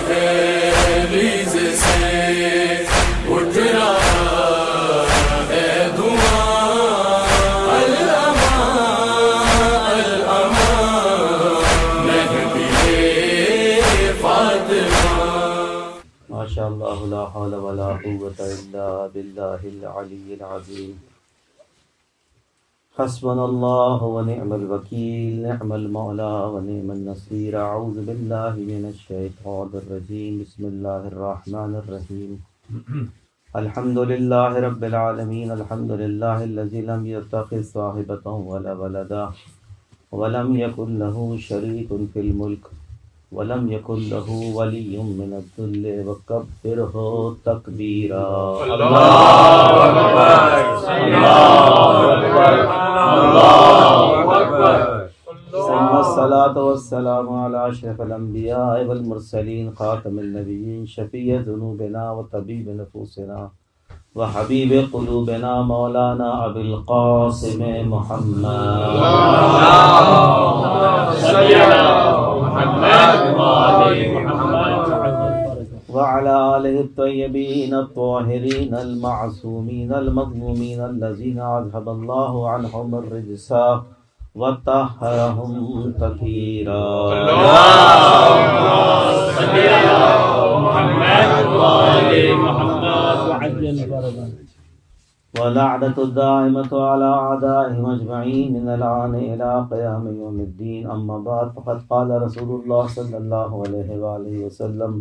دہلیز سے اٹھ رہا ہے دھواں، الامان الامان مہدی فاطمہ۔ ماشاء اللہ لا حول ولا قوة الا باللہ العلی العظیم۔ حسبنا اللہ ونعم الوکیل، نعم المولا ونعم النصیر۔ اعوذ باللہ من الشیطان الرجیم، بسم اللہ الرحمن الرحیم۔ الحمد للہ رب العالمین، الحمد للہ الذی لم یتخذ صاحبۃ ولا ولدا ولم یکن له شریک فی الملک ولم یکن له ولی من الذل وکبرہ تکبیرا۔ اللہ اکبر، اللہ اکبر، اللہ اکبر۔ ثم الصلاة والسلام على اشرف الانبیاء والمرسلین، خاتم النبیین، شفیع ذنوبنا وطبیب نفوسنا وحبیب قلوبنا، مولانا ابی القاسم محمد وعلى آله الطيبين الطاهرين المعصومين المظلومين الذين أذهب الله عنهم الرجس وطهرهم تطهيرا۔ اللهم صل على محمد وآل محمد وعجل فرجهم۔ ولعنة الدائمة على أعدائهم أجمعين من الآن إلى قيام يوم الدين، أما بعد، فقد قال رسول الله صلى الله عليه وآله وسلم: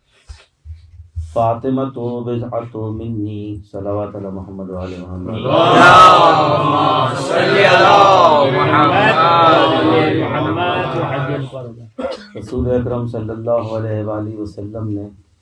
فاطمة بضعة مني، صلوات على محمد وآل محمد۔ اللهم صل على محمد وآل محمد وعجل فرجهم۔ رسول اکرم صلی اللہ علیہ وآلہ وسلم نے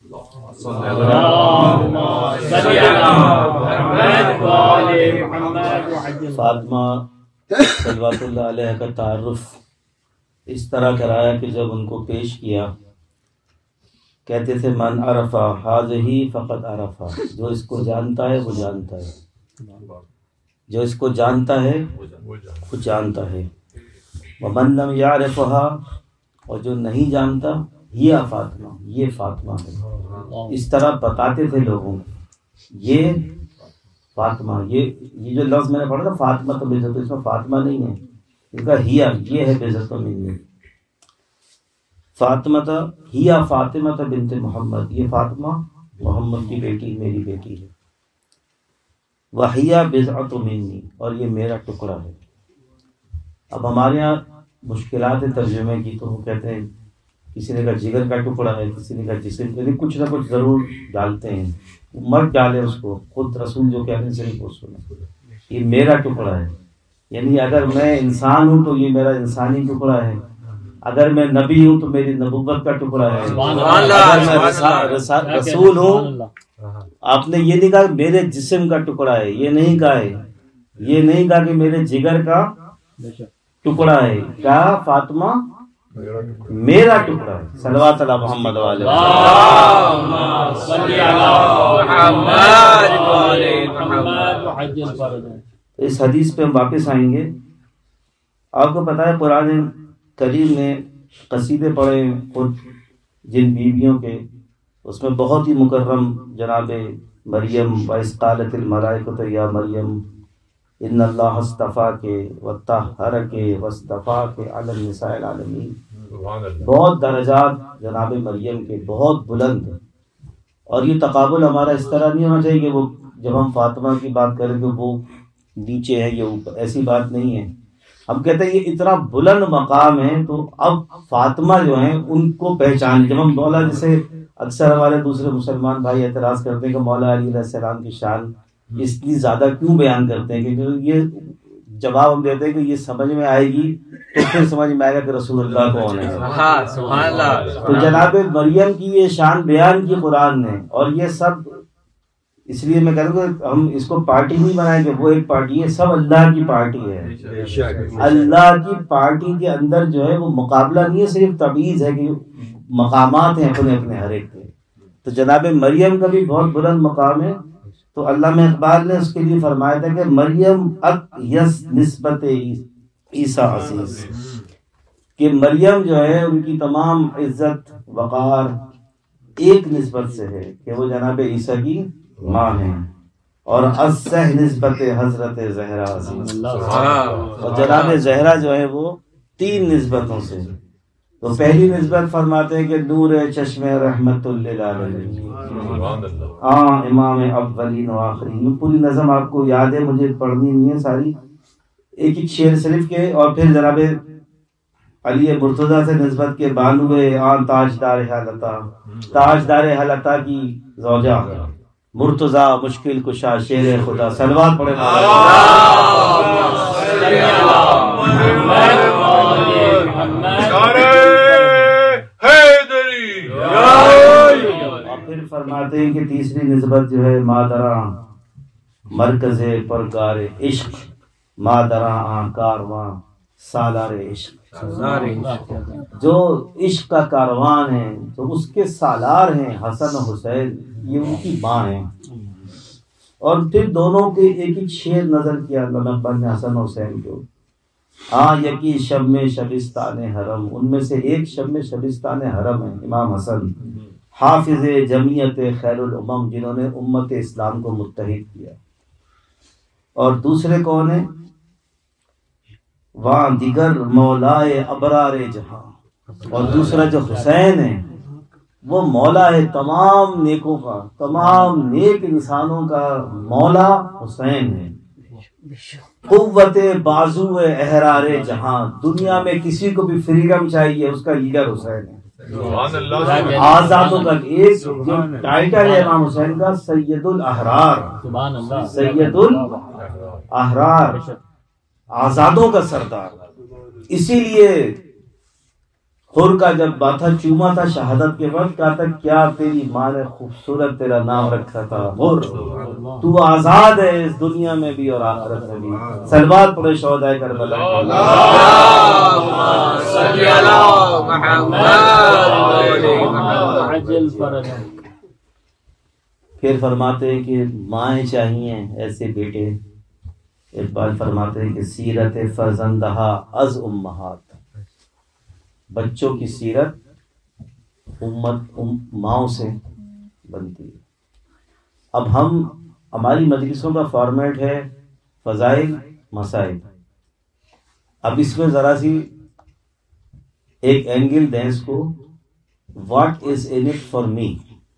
اللهم صل على محمد وآل محمد وعجل فاطمہ صلوات اللہ علیہ کا تعارف اس طرح کرایا کہ جب ان کو پیش کیا، کہتے تھے من عرف ہذہ فقد عرف، جو اس کو جانتا ہے وہ جانتا ہے، جو اس کو جانتا ہے وہ جانتا ہے، ومن لم یعرفها، اور جو نہیں جانتا، یہ فاطمہ، یہ فاطمہ ہے۔ اس طرح بتاتے تھے لوگوں کو یہ فاطمہ، یہ جو لفظ میں نے پڑھا تھا فاطمہ تو بذات، اس میں فاطمہ نہیں ہے، اس کا ہیا، یہ ہے بذات منی۔ فاطمہ ہیا فاطمہ بنت محمد، یہ فاطمہ محمد کی بیٹی، میری بیٹی ہے۔ وہیا بضعۃ منی، اور یہ میرا ٹکڑا ہے۔ اب ہمارے یہاں مشکلات ترجمے کی، تو وہ کہتے ہیں کسی نے کہا جگر کا ٹکڑا ہے، کسی نے کہا جسم، یعنی کچھ نہ کچھ ضرور ڈالتے ہیں، مت ڈالے اس کو، خود رسول جو کہتے ہیں صرف وہ سنیں، یہ میرا ٹکڑا ہے، یعنی اگر میں انسان ہوں تو یہ میرا انسانی ٹکڑا ہے، اگر میں نبی ہوں تو میری نبوت کا ٹکڑا ہے، اگر میں رسول ہوں، آپ نے یہ نہیں کہا میرے جسم کا ٹکڑا ہے، یہ نہیں کہا ہے، یہ نہیں کہا کہ میرے جگر کا ٹکڑا ہے، کیا فاطمہ میرا ٹکڑا ہے۔ صلوات علی محمد وآل اللهم صل على محمد وآل محمد وعجل فرجهم۔ اس حدیث پہ ہم واپس آئیں گے۔ آپ کو پتہ ہے قرآن کریم نے قصیدے پڑھے خود جن بیویوں کے، اس میں بہت ہی مکرم جناب مریم، وَإِذْ قَالَتِ الْمَلَائِكَةُ يَا مَرْيَمُ إِنَّ اللَّهَ اصْطَفَاكِ وَطَهَّرَكِ وَاصْطَفَاكِ عَلَى النِّسَاءِ الْعَالَمِينَ۔ بہت درجات جناب مریم کے بہت بلند، اور یہ تقابل ہمارا اس طرح نہیں ہونا چاہیے کہ وہ جب ہم فاطمہ کی بات کریں کہ وہ نیچے ہے یا اوپر، ایسی بات نہیں ہے۔ ہم کہتے ہیں یہ اتنا بلند مقام ہے، تو اب فاطمہ جو ہیں ان کو پہچان، جب ہم مولا، جیسے اکثر ہمارے دوسرے مسلمان بھائی اعتراض کرتے ہیں کہ مولا علی علیہ السلام کی شان اتنی زیادہ کیوں بیان کرتے ہیں، کہ یہ جواب ہم دیتے ہیں کہ یہ سمجھ میں آئے گی تو پھر سمجھ میں آئے گا کہ رسول اللہ کون ہے۔ سبحان اللہ۔ تو جناب مریم کی یہ شان بیان کی قرآن نے، اور یہ سب اس لیے میں کہتا ہوں کہ ہم اس کو پارٹی نہیں بنائیں کہ وہ ایک پارٹی ہے، سب اللہ کی پارٹی ہے۔ اللہ کی پارٹی کے اندر جو ہے وہ مقابلہ نہیں ہے، صرف تمیز ہے کہ مقامات ہیں اپنے اپنے ہر ایک کے۔ تو جناب مریم کا بھی بہت بلند مقام ہے۔ تو علامہ اقبال نے اس کے لیے فرمایا تھا کہ مریم یس نسبت عیسیٰ عزیز، کہ مریم جو ہے ان کی تمام عزت وقار ایک نسبت سے ہے کہ وہ جناب عیسیٰ کی ماں ہیں، اور الصح نسبت حضرت زہرا عظیم، اور جناب زہرا جو ہے وہ 3 نسبتوں سے۔ تو پہلی نسبت فرماتے ہیں کہ نور چشم رحمت للعالمین، امام اولین و آخرین۔ پوری نظم آپ کو یاد ہے، مجھے پڑھنی نہیں ہے ساری، ایک ایک شعر شریف کے۔ اور پھر جناب علی مرتضیٰ سے نسبت کے بانوے آن تاجدار حلتا، تاجدار حلتا کی زوجہ مرتضیٰ مشکل کشا شیر خدا، صلوات پڑھے اور پھر فرماتے ہیں کہ تیسری نسبت جو ہے مادراں مرکز پرگار عشق، مادراں آن کارواں سالار عشق، جو عشق کا کاروان ہے، جو اس کے سالار ہیں حسن و حسین، یہ ان کی ماں ہیں۔ اور پھر دونوں کے ایک ایک شعر نظر کیا علامہ اقبال نے حسن و حسین کو، یکی شب میں شبستان حرم، ان میں سے ایک شب میں شبستان حرم ہے امام حسن، حافظ جمعیت خیر الامم، جنہوں نے امت اسلام کو متحد کیا۔ اور دوسرے کون ہیں؟ وہاں دیگر مولائے ابرار جہاں، اور دوسرا جو حسین ہے وہ مولا ہے تمام نیکوں کا، تمام نیک انسانوں کا مولا حسین ہے۔ قوت بازو احرار جہاں، دنیا میں کسی کو بھی فریڈم چاہیے، اس کا لیڈر حسین ہے۔ آزادوں کا ایک جو ٹائٹل ہے امام حسین کا، سید الاحرار، سید الاحرار، آزادوں کا سردار۔ اسی لیے حر کا جب باتھا چوما تھا شہادت کے وقت، کہا تھا کیا تیری ماں نے خوبصورت تیرا نام رکھا تھا حر، تو آزاد ہے اس دنیا میں بھی اور آخرت میں بھی۔ صلوات پڑھے شہداء کربلا۔ پھر فرماتے ہیں کہ مائیں چاہیے ایسے بیٹے، اقبال فرماتے ہیں کہ سیرت فرزندہا از امہات، بچوں کی سیرت ماؤں سے بنتی ہے۔ اب ہماری مجلسوں کا فارمیٹ ہے فضائل مسائل، اب اس میں ذرا سی ایک اینگل دیں اس کو، what is in it for me.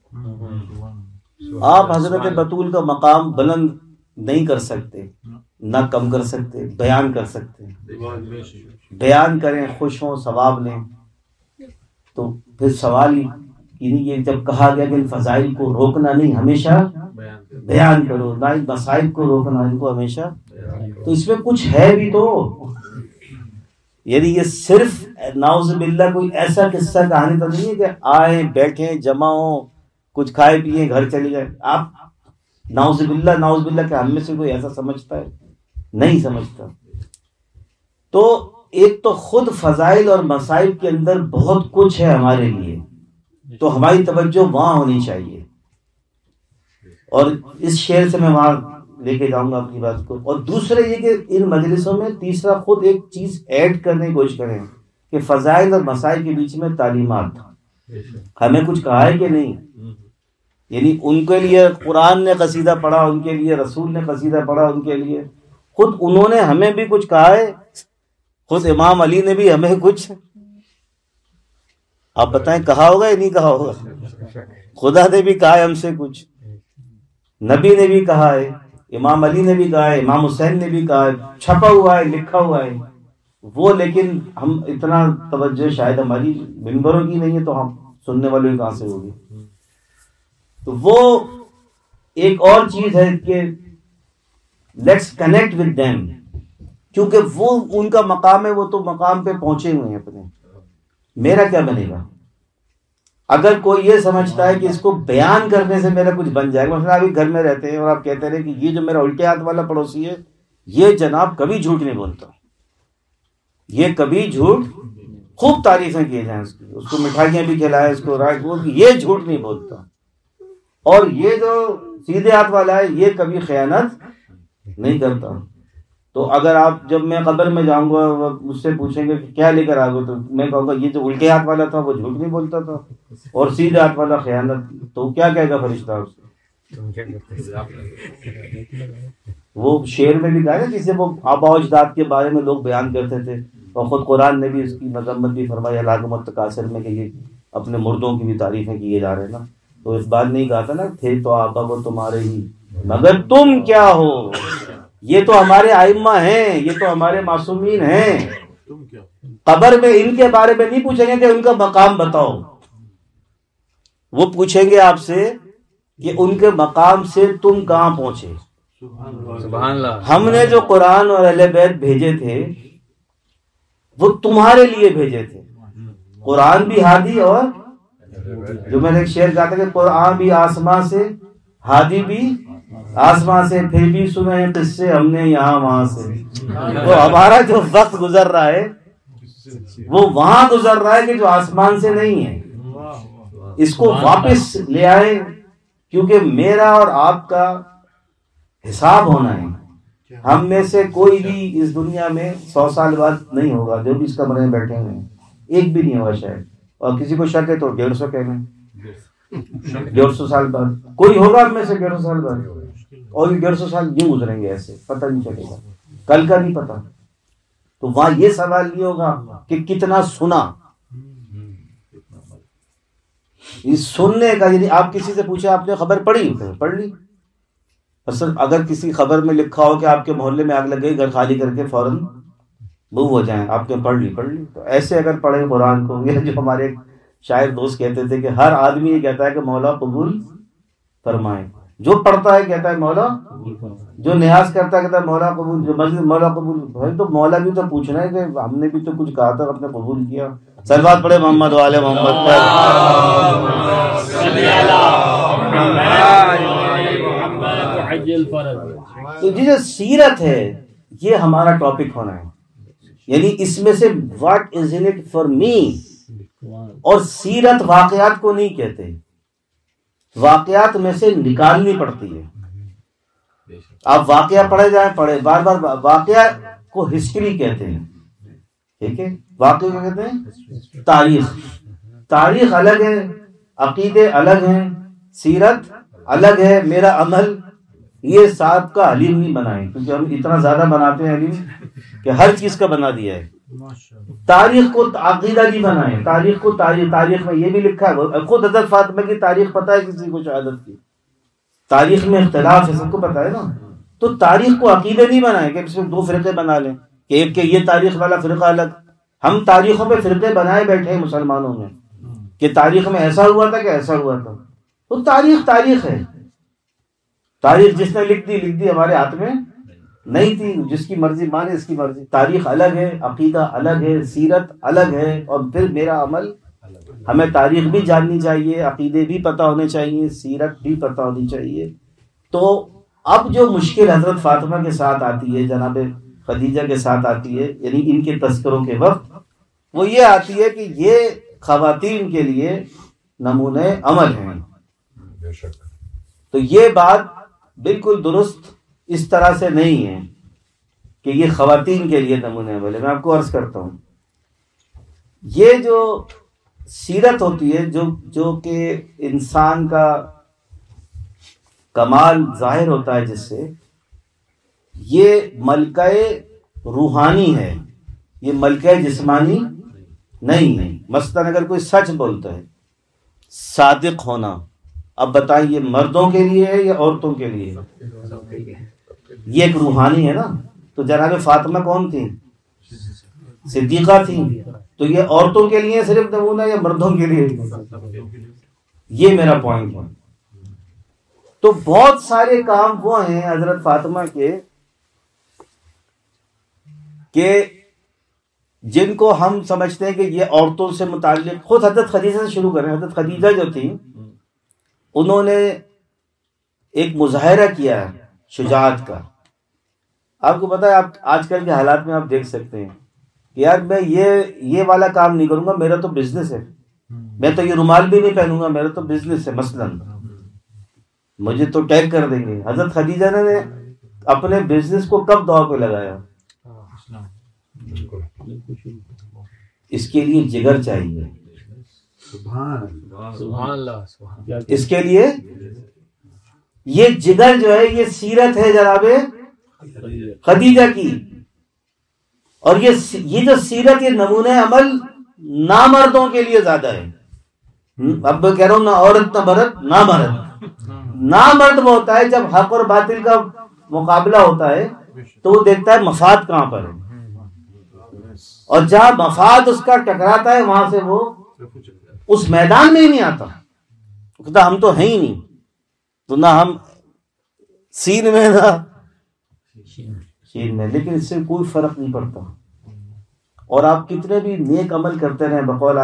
آپ حضرت بطول کا مقام بلند نہیں کر سکتے، نہ کم کر سکتے، بیان کر سکتے، بیان کریں، خوش ہوں، ثواب لیں۔ تو پھر سوال یہ جب کہا گیا کہ ان فضائل کو روکنا نہیں، ہمیشہ بیان کرو، نہ ان مسائل کو روکنا، ان کو ہمیشہ، تو اس میں کچھ ہے بھی تو، یعنی یہ صرف نعوذ باللہ کوئی ایسا قصہ کہانی تو نہیں ہے کہ آئیں بیٹھیں جمع ہوں کچھ کھائے پیئیں گھر چلے جائیں۔ آپ نعوذ باللہ کہ ہم میں سے کوئی ایسا سمجھتا ہے؟ نہیں سمجھتا۔ تو ایک تو خود فضائل اور مصائب کے اندر بہت کچھ ہے ہمارے لیے، تو ہماری توجہ وہاں ہونی چاہیے، اور اس شعر سے میں وہاں لے کے جاؤں گا اپنی بات کو۔ اور دوسرے یہ کہ ان مجلسوں میں تیسرا خود ایک چیز ایڈ کرنے کی کوشش کریں کہ فضائل اور مصائب کے بیچ میں تعلیمات، ہمیں کچھ کہا ہے کہ نہیں، یعنی ان کے لیے قرآن نے قصیدہ پڑھا، ان کے لیے رسول نے قصیدہ پڑھا، ان کے لیے خود انہوں نے ہمیں بھی کچھ کہا ہے، خود امام علی نے بھی ہمیں کچھ، آپ بتائیں کہا ہوگا یا نہیں کہا ہوگا؟ خدا نے بھی کہا ہے ہم سے کچھ، نبی نے بھی کہا ہے، امام علی نے بھی کہا ہے، امام حسین نے بھی کہا ہے، چھپا ہوا ہے، لکھا ہوا ہے وہ، لیکن ہم اتنا توجہ شاید ہماری منبروں کی نہیں ہے، تو ہم سننے والوں کی کہاں سے ہوگی؟ تو وہ ایک اور چیز ہے کہ لیٹس کنیکٹ ود دیم، کیونکہ وہ ان کا مقام ہے، وہ تو مقام پہ پہنچے ہوئے ہیں اپنے۔ میرا کیا بنے گا؟ اگر کوئی یہ سمجھتا ہے کہ اس کو بیان کرنے سے میرا کچھ بن جائے گا، مثلا ابھی گھر میں رہتے ہیں اور آپ کہتے رہے کہ یہ جو میرا الٹے ہاتھ والا پڑوسی ہے یہ جناب کبھی جھوٹ نہیں بولتا، یہ کبھی جھوٹ، خوب تعریفیں کیے جائیں اس کو مٹھائیاں بھی کھلائیں، اس کو رائٹ بول، یہ جھوٹ نہیں بولتا، اور یہ جو سیدھے ہاتھ والا ہے یہ کبھی خیانت نہیں کرتا۔ تو اگر آپ جب میں قبر میں جاؤں گا مجھ سے پوچھیں گے کہ کیا لے کر آ گئے، تو میں کہوں گا یہ جو الٹے ہاتھ والا تھا وہ جھوٹ نہیں بولتا تھا اور سیدھے ہاتھ والا خیانت. تو کیا کہے گا فرشتہ اس سے؟ وہ شعر میں بھی کہا نا جسے وہ آباء و اجداد کے بارے میں لوگ بیان کرتے تھے، اور خود قرآن نے بھی اس کی مذمت بھی فرمائی ہلاکم التکاثر میں کہ یہ اپنے مردوں کی بھی تعریفیں کیے جا رہے ہیں نا. تو اس بات نہیں کہا تھا نا تھے تو آبا وہ تمہارے ہی مگر تم کیا ہو. یہ تو ہمارے ائمہ ہیں، یہ تو ہمارے معصومین ہیں. قبر میں ان کے بارے میں نہیں پوچھیں گے کہ ان کا مقام بتاؤ، وہ پوچھیں گے آپ سے کہ ان کے مقام سے تم کہاں پہنچے. سبحان اللہ. ہم نے جو قرآن اور اہل بیت بھیجے تھے وہ تمہارے لیے بھیجے تھے. قرآن بھی ہادی، اور جو میں نے ایک شعر کہا تھا کہ قرآن بھی آسمان سے، ہادی بھی آسمان سے، پھر بھی سنے قصے ہم نے یہاں وہاں سے. تو ہمارا جو وقت گزر رہا ہے وہ وہاں گزر رہا ہے کہ جو آسمان سے نہیں ہے. اس کو واپس لے آئے، کیونکہ میرا اور آپ کا حساب ہونا ہے. ہم میں سے کوئی بھی اس دنیا میں 100 سال بعد نہیں ہوگا. جو بھی اس کمرے میں بیٹھے ہوئے ہیں ایک بھی نہیں ہوگا شاید، اور کسی کو شک ہے تو 150 کہنا ہے. 150 سال بعد کوئی ہوگا ہم میں سے 150 سال بعد، اور یہ 150 سال یوں گزریں گے ایسے، پتہ نہیں چلے گا، کل کا نہیں پتا. تو وہاں یہ سوال نہیں ہوگا کہ کتنا سنا. اس سننے کا یعنی آپ کسی سے پوچھیں آپ نے خبر پڑھی، پڑھ لی. اصل اگر کسی خبر میں لکھا ہو کہ آپ کے محلے میں آگ لگ گئی، گھر خالی کر کے فوراً موو ہو جائیں، آپ نے پڑھ لی. تو ایسے اگر پڑھیں قرآن کو، یہ جو ہمارے ایک شاعر دوست کہتے تھے کہ ہر آدمی یہ کہتا ہے کہ مولا قبول فرمائے. جو پڑھتا ہے کہتا ہے مولا، جو نیاز کرتا ہے کہتا ہے مولا قبول، جو مسجد مولا قبول. بھائی تو مولا بھی تو پوچھنا ہے کہ ہم نے بھی تو کچھ کہا تھا، ہم نے قبول کیا. صلوات پڑھے محمد والے محمد پر. تو یہ جو سیرت ہے یہ ہمارا ٹاپک ہونا ہے. یعنی اس میں سے what is in it for me. اور سیرت واقعات کو نہیں کہتے، واقعات میں سے نکالنی پڑتی ہے. آپ واقعہ پڑھے جائیں پڑھے بار بار. واقعہ کو ہسٹری کہتے ہیں، ٹھیک ہے. واقعہ کو کہتے ہیں تاریخ. تاریخ الگ ہے، عقیدے الگ ہیں، سیرت الگ ہے. میرا عمل یہ صاحب کا حلیم نہیں بنائے، کیونکہ ہم اتنا زیادہ بناتے ہیں حلیم کہ ہر چیز کا بنا دیا ہے. تاریخ کو عقیدہ نہیں بنائے. تاریخ کو تاریخ میں یہ بھی لکھا ہے. خود حضرت فاطمہ کی تاریخ پتہ ہے کسی کو شہادت کی؟ تاریخ میں اختلاف ہے، سب کو پتہ ہے نا. تو تاریخ کو عقیدہ نہیں بنائے کہ اس میں 2 فرقے بنا لیں کہ ایک کہ یہ تاریخ والا فرقہ الگ. ہم تاریخوں پہ فرقے بنائے بیٹھے ہیں مسلمانوں میں کہ تاریخ میں ایسا ہوا تھا کہ ایسا ہوا تھا. تو تاریخ ہے. تاریخ جس نے لکھ دی ہمارے ہاتھ میں نہیں تھی. جس کی مرضی مانے، اس کی مرضی. تاریخ الگ ہے، عقیدہ الگ ہے، سیرت الگ ہے. اور پھر میرا عمل، ہمیں تاریخ بھی جاننی چاہیے، عقیدے بھی پتہ ہونے چاہیے، سیرت بھی پتہ ہونی چاہیے. تو اب جو مشکل حضرت فاطمہ کے ساتھ آتی ہے، جناب خدیجہ کے ساتھ آتی ہے، یعنی ان کے تذکروں کے وقت، وہ یہ آتی ہے کہ یہ خواتین کے لیے نمونے عمل ہیں. تو یہ بات بالکل درست اس طرح سے نہیں ہے کہ یہ خواتین کے لیے نمونے عمل ہے. میں آپ کو عرض کرتا ہوں، یہ جو سیرت ہوتی ہے جو کہ انسان کا کمال ظاہر ہوتا ہے جس سے، یہ ملکہ روحانی ہے، یہ ملکہ جسمانی نہیں ہے. مثلاً اگر کوئی سچ بولتا ہے، صادق ہونا، اب بتائیں یہ مردوں کے لیے ہے یا عورتوں کے لیے؟ یہ ایک روحانی ہے نا. تو جناب فاطمہ کون تھی؟ صدیقہ تھی. تو یہ عورتوں کے لیے صرف نمونہ یا مردوں کے لیے؟ یہ میرا پوائنٹ ہے. تو بہت سارے کام وہ ہیں حضرت فاطمہ کے کہ جن کو ہم سمجھتے ہیں کہ یہ عورتوں سے متعلق. خود حضرت خدیجہ سے شروع کریں. حضرت خدیجہ جو تھی انہوں نے ایک مظاہرہ کیا شجاعت کا. آپ کو پتا ہے، آپ آج کل کے حالات میں آپ دیکھ سکتے ہیں کہ یار میں یہ والا کام نہیں کروں گا، میرا تو بزنس ہے. میں تو یہ رومال بھی نہیں پہنوں گا، میرا تو بزنس ہے. مثلاً مجھے تو ٹیگ کر دیں گے. حضرت خدیجہ نے اپنے بزنس کو کب داؤ پہ لگایا؟ اس کے لیے جگر چاہیے. سبحان اللہ. اس کے لیے یہ جگر جو ہے یہ سیرت ہے جناب خدیجہ کی. اور یہ جو سیرت یہ نمونہ عمل نامردوں کے لیے زیادہ ہے. اب میں کہہ رہا ہوں نہ عورت نہ مرد، نہ مرد. نامرد وہ ہوتا ہے جب حق اور باطل کا مقابلہ ہوتا ہے تو وہ دیکھتا ہے مفاد کہاں پر ہے، اور جہاں مفاد اس کا ٹکراتا ہے وہاں سے وہ اس میدان میں ہی نہیں آتا. کہتا ہم تو ہیں ہی نہیں، تو نہ ہم سین میں نہ شین میں. لیکن اس سے کوئی فرق نہیں پڑتا. اور آپ کتنے بھی نیک عمل کرتے رہیں، بقول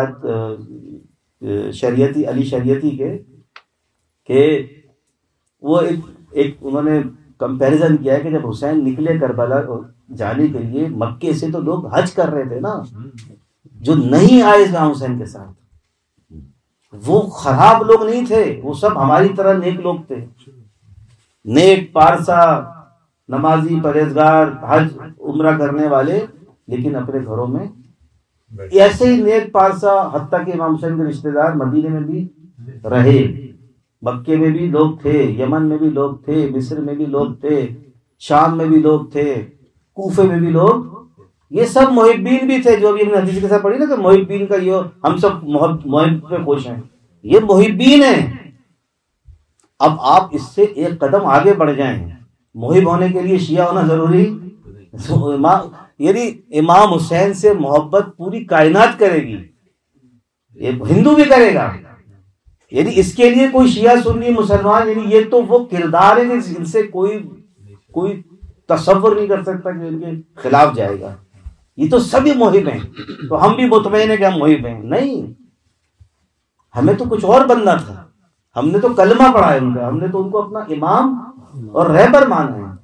شریعتی علی شریعتی کے کہ وہ ایک انہوں نے کمپیریزن کیا ہے کہ جب حسین نکلے کربلا جانے کے لیے مکے سے تو لوگ حج کر رہے تھے نا، جو نہیں آئے امام حسین کے ساتھ وہ خراب لوگ نہیں تھے، وہ سب ہماری طرح نیک لوگ تھے، نیک پارسا نمازی پرہیزگار حج عمرہ کرنے والے، لیکن اپنے گھروں میں ایسے ہی نیک پارسا. حتیٰ کہ امام حسین کے رشتہ دار مدینے میں بھی رہے، مکے میں بھی لوگ تھے، یمن میں بھی لوگ تھے، مصر میں بھی لوگ تھے، شام میں بھی لوگ تھے، کوفے میں بھی لوگ. یہ سب محبین بھی تھے، جو ابھی ہم نے حدیث کے ساتھ پڑھی نا کہ محبین کا یہ ہم سب محب پہ خوش ہیں، یہ محبین ہیں. اب آپ اس سے ایک قدم آگے بڑھ جائیں. محب ہونے کے لیے شیعہ ہونا ضروری؟ یعنی امام حسین سے محبت پوری کائنات کرے گی، ہندو بھی کرے گا. یعنی اس کے لیے کوئی شیعہ سنی مسلمان، یعنی یہ تو وہ کردار ہے جن سے کوئی تصور نہیں کر سکتا کہ ان کے خلاف جائے گا. یہ تو سبھی محب ہیں، تو ہم بھی مطمئن ہیں کہ ہم محب ہیں؟ نہیں، ہمیں تو کچھ اور بننا تھا. ہم نے تو کلمہ پڑھا ہے ان کا، ہم نے تو ان کو اپنا امام اور رہبر مانا ہے.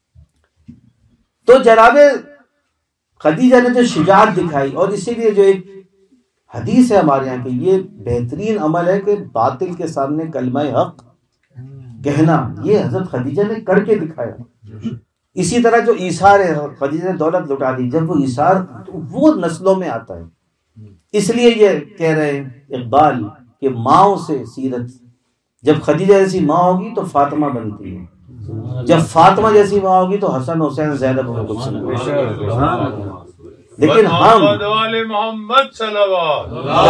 تو جناب خدیجہ نے جو شجاعت دکھائی، اور اسی لیے جو ایک حدیث ہے ہمارے یہاں کہ یہ بہترین عمل ہے کہ باطل کے سامنے کلمہ حق کہنا، یہ حضرت خدیجہ نے کر کے دکھایا. اسی طرح جو ایثار ہے، خدیجہ نے دولت لٹا دی، جب وہ ایثار وہ نسلوں میں آتا ہے. اس لیے یہ کہہ رہے ہیں اقبال کہ ماؤں سے سیرت، جب خدیجہ جیسی ماں ہوگی تو فاطمہ بنتی ہے، جب فاطمہ جیسی ماں ہوگی تو حسن حسین زینب کو کچھ نہیں. لیکن ہم محمد صلوات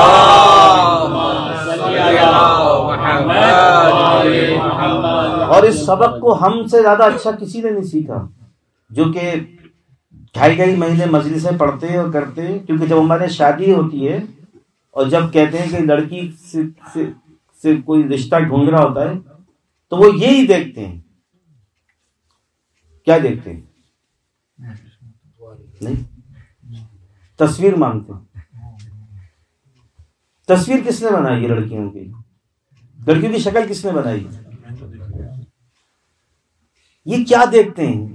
اور اس سبق کو ہم سے زیادہ اچھا کسی نے نہیں سیکھا، جو کہ 2.5 مہینے مجلسیں پڑھتے اور کرتے. کیونکہ جب ہمارے شادی ہوتی ہے اور جب کہتے ہیں کہ لڑکی سے کوئی رشتہ ڈھونڈ رہا ہوتا ہے تو وہ یہی دیکھتے ہیں. کیا دیکھتے ہیں؟ نہیں، تصویر مانگتے ہیں. تصویر کس نے بنائی ہے لڑکیوں کی؟ لڑکیوں کی شکل کس نے بنائی؟ یہ کیا دیکھتے ہیں؟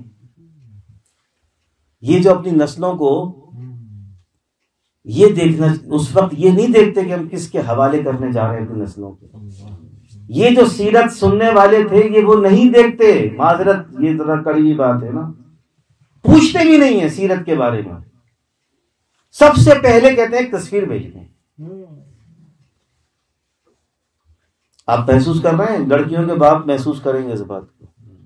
یہ جو اپنی نسلوں کو یہ دیکھنا، اس وقت یہ نہیں دیکھتے کہ ہم کس کے حوالے کرنے جا رہے ہیں اپنی نسلوں کو. یہ جو سیرت سننے والے تھے یہ وہ نہیں دیکھتے. معذرت، یہ ذرا کڑوی بات ہے نا، پوچھتے بھی نہیں ہیں سیرت کے بارے میں. سب سے پہلے کہتے ہیں ایک تصویر بھیج دیں. آپ محسوس کر رہے ہیں، لڑکیوں کے باپ محسوس کریں گے اس بات کو.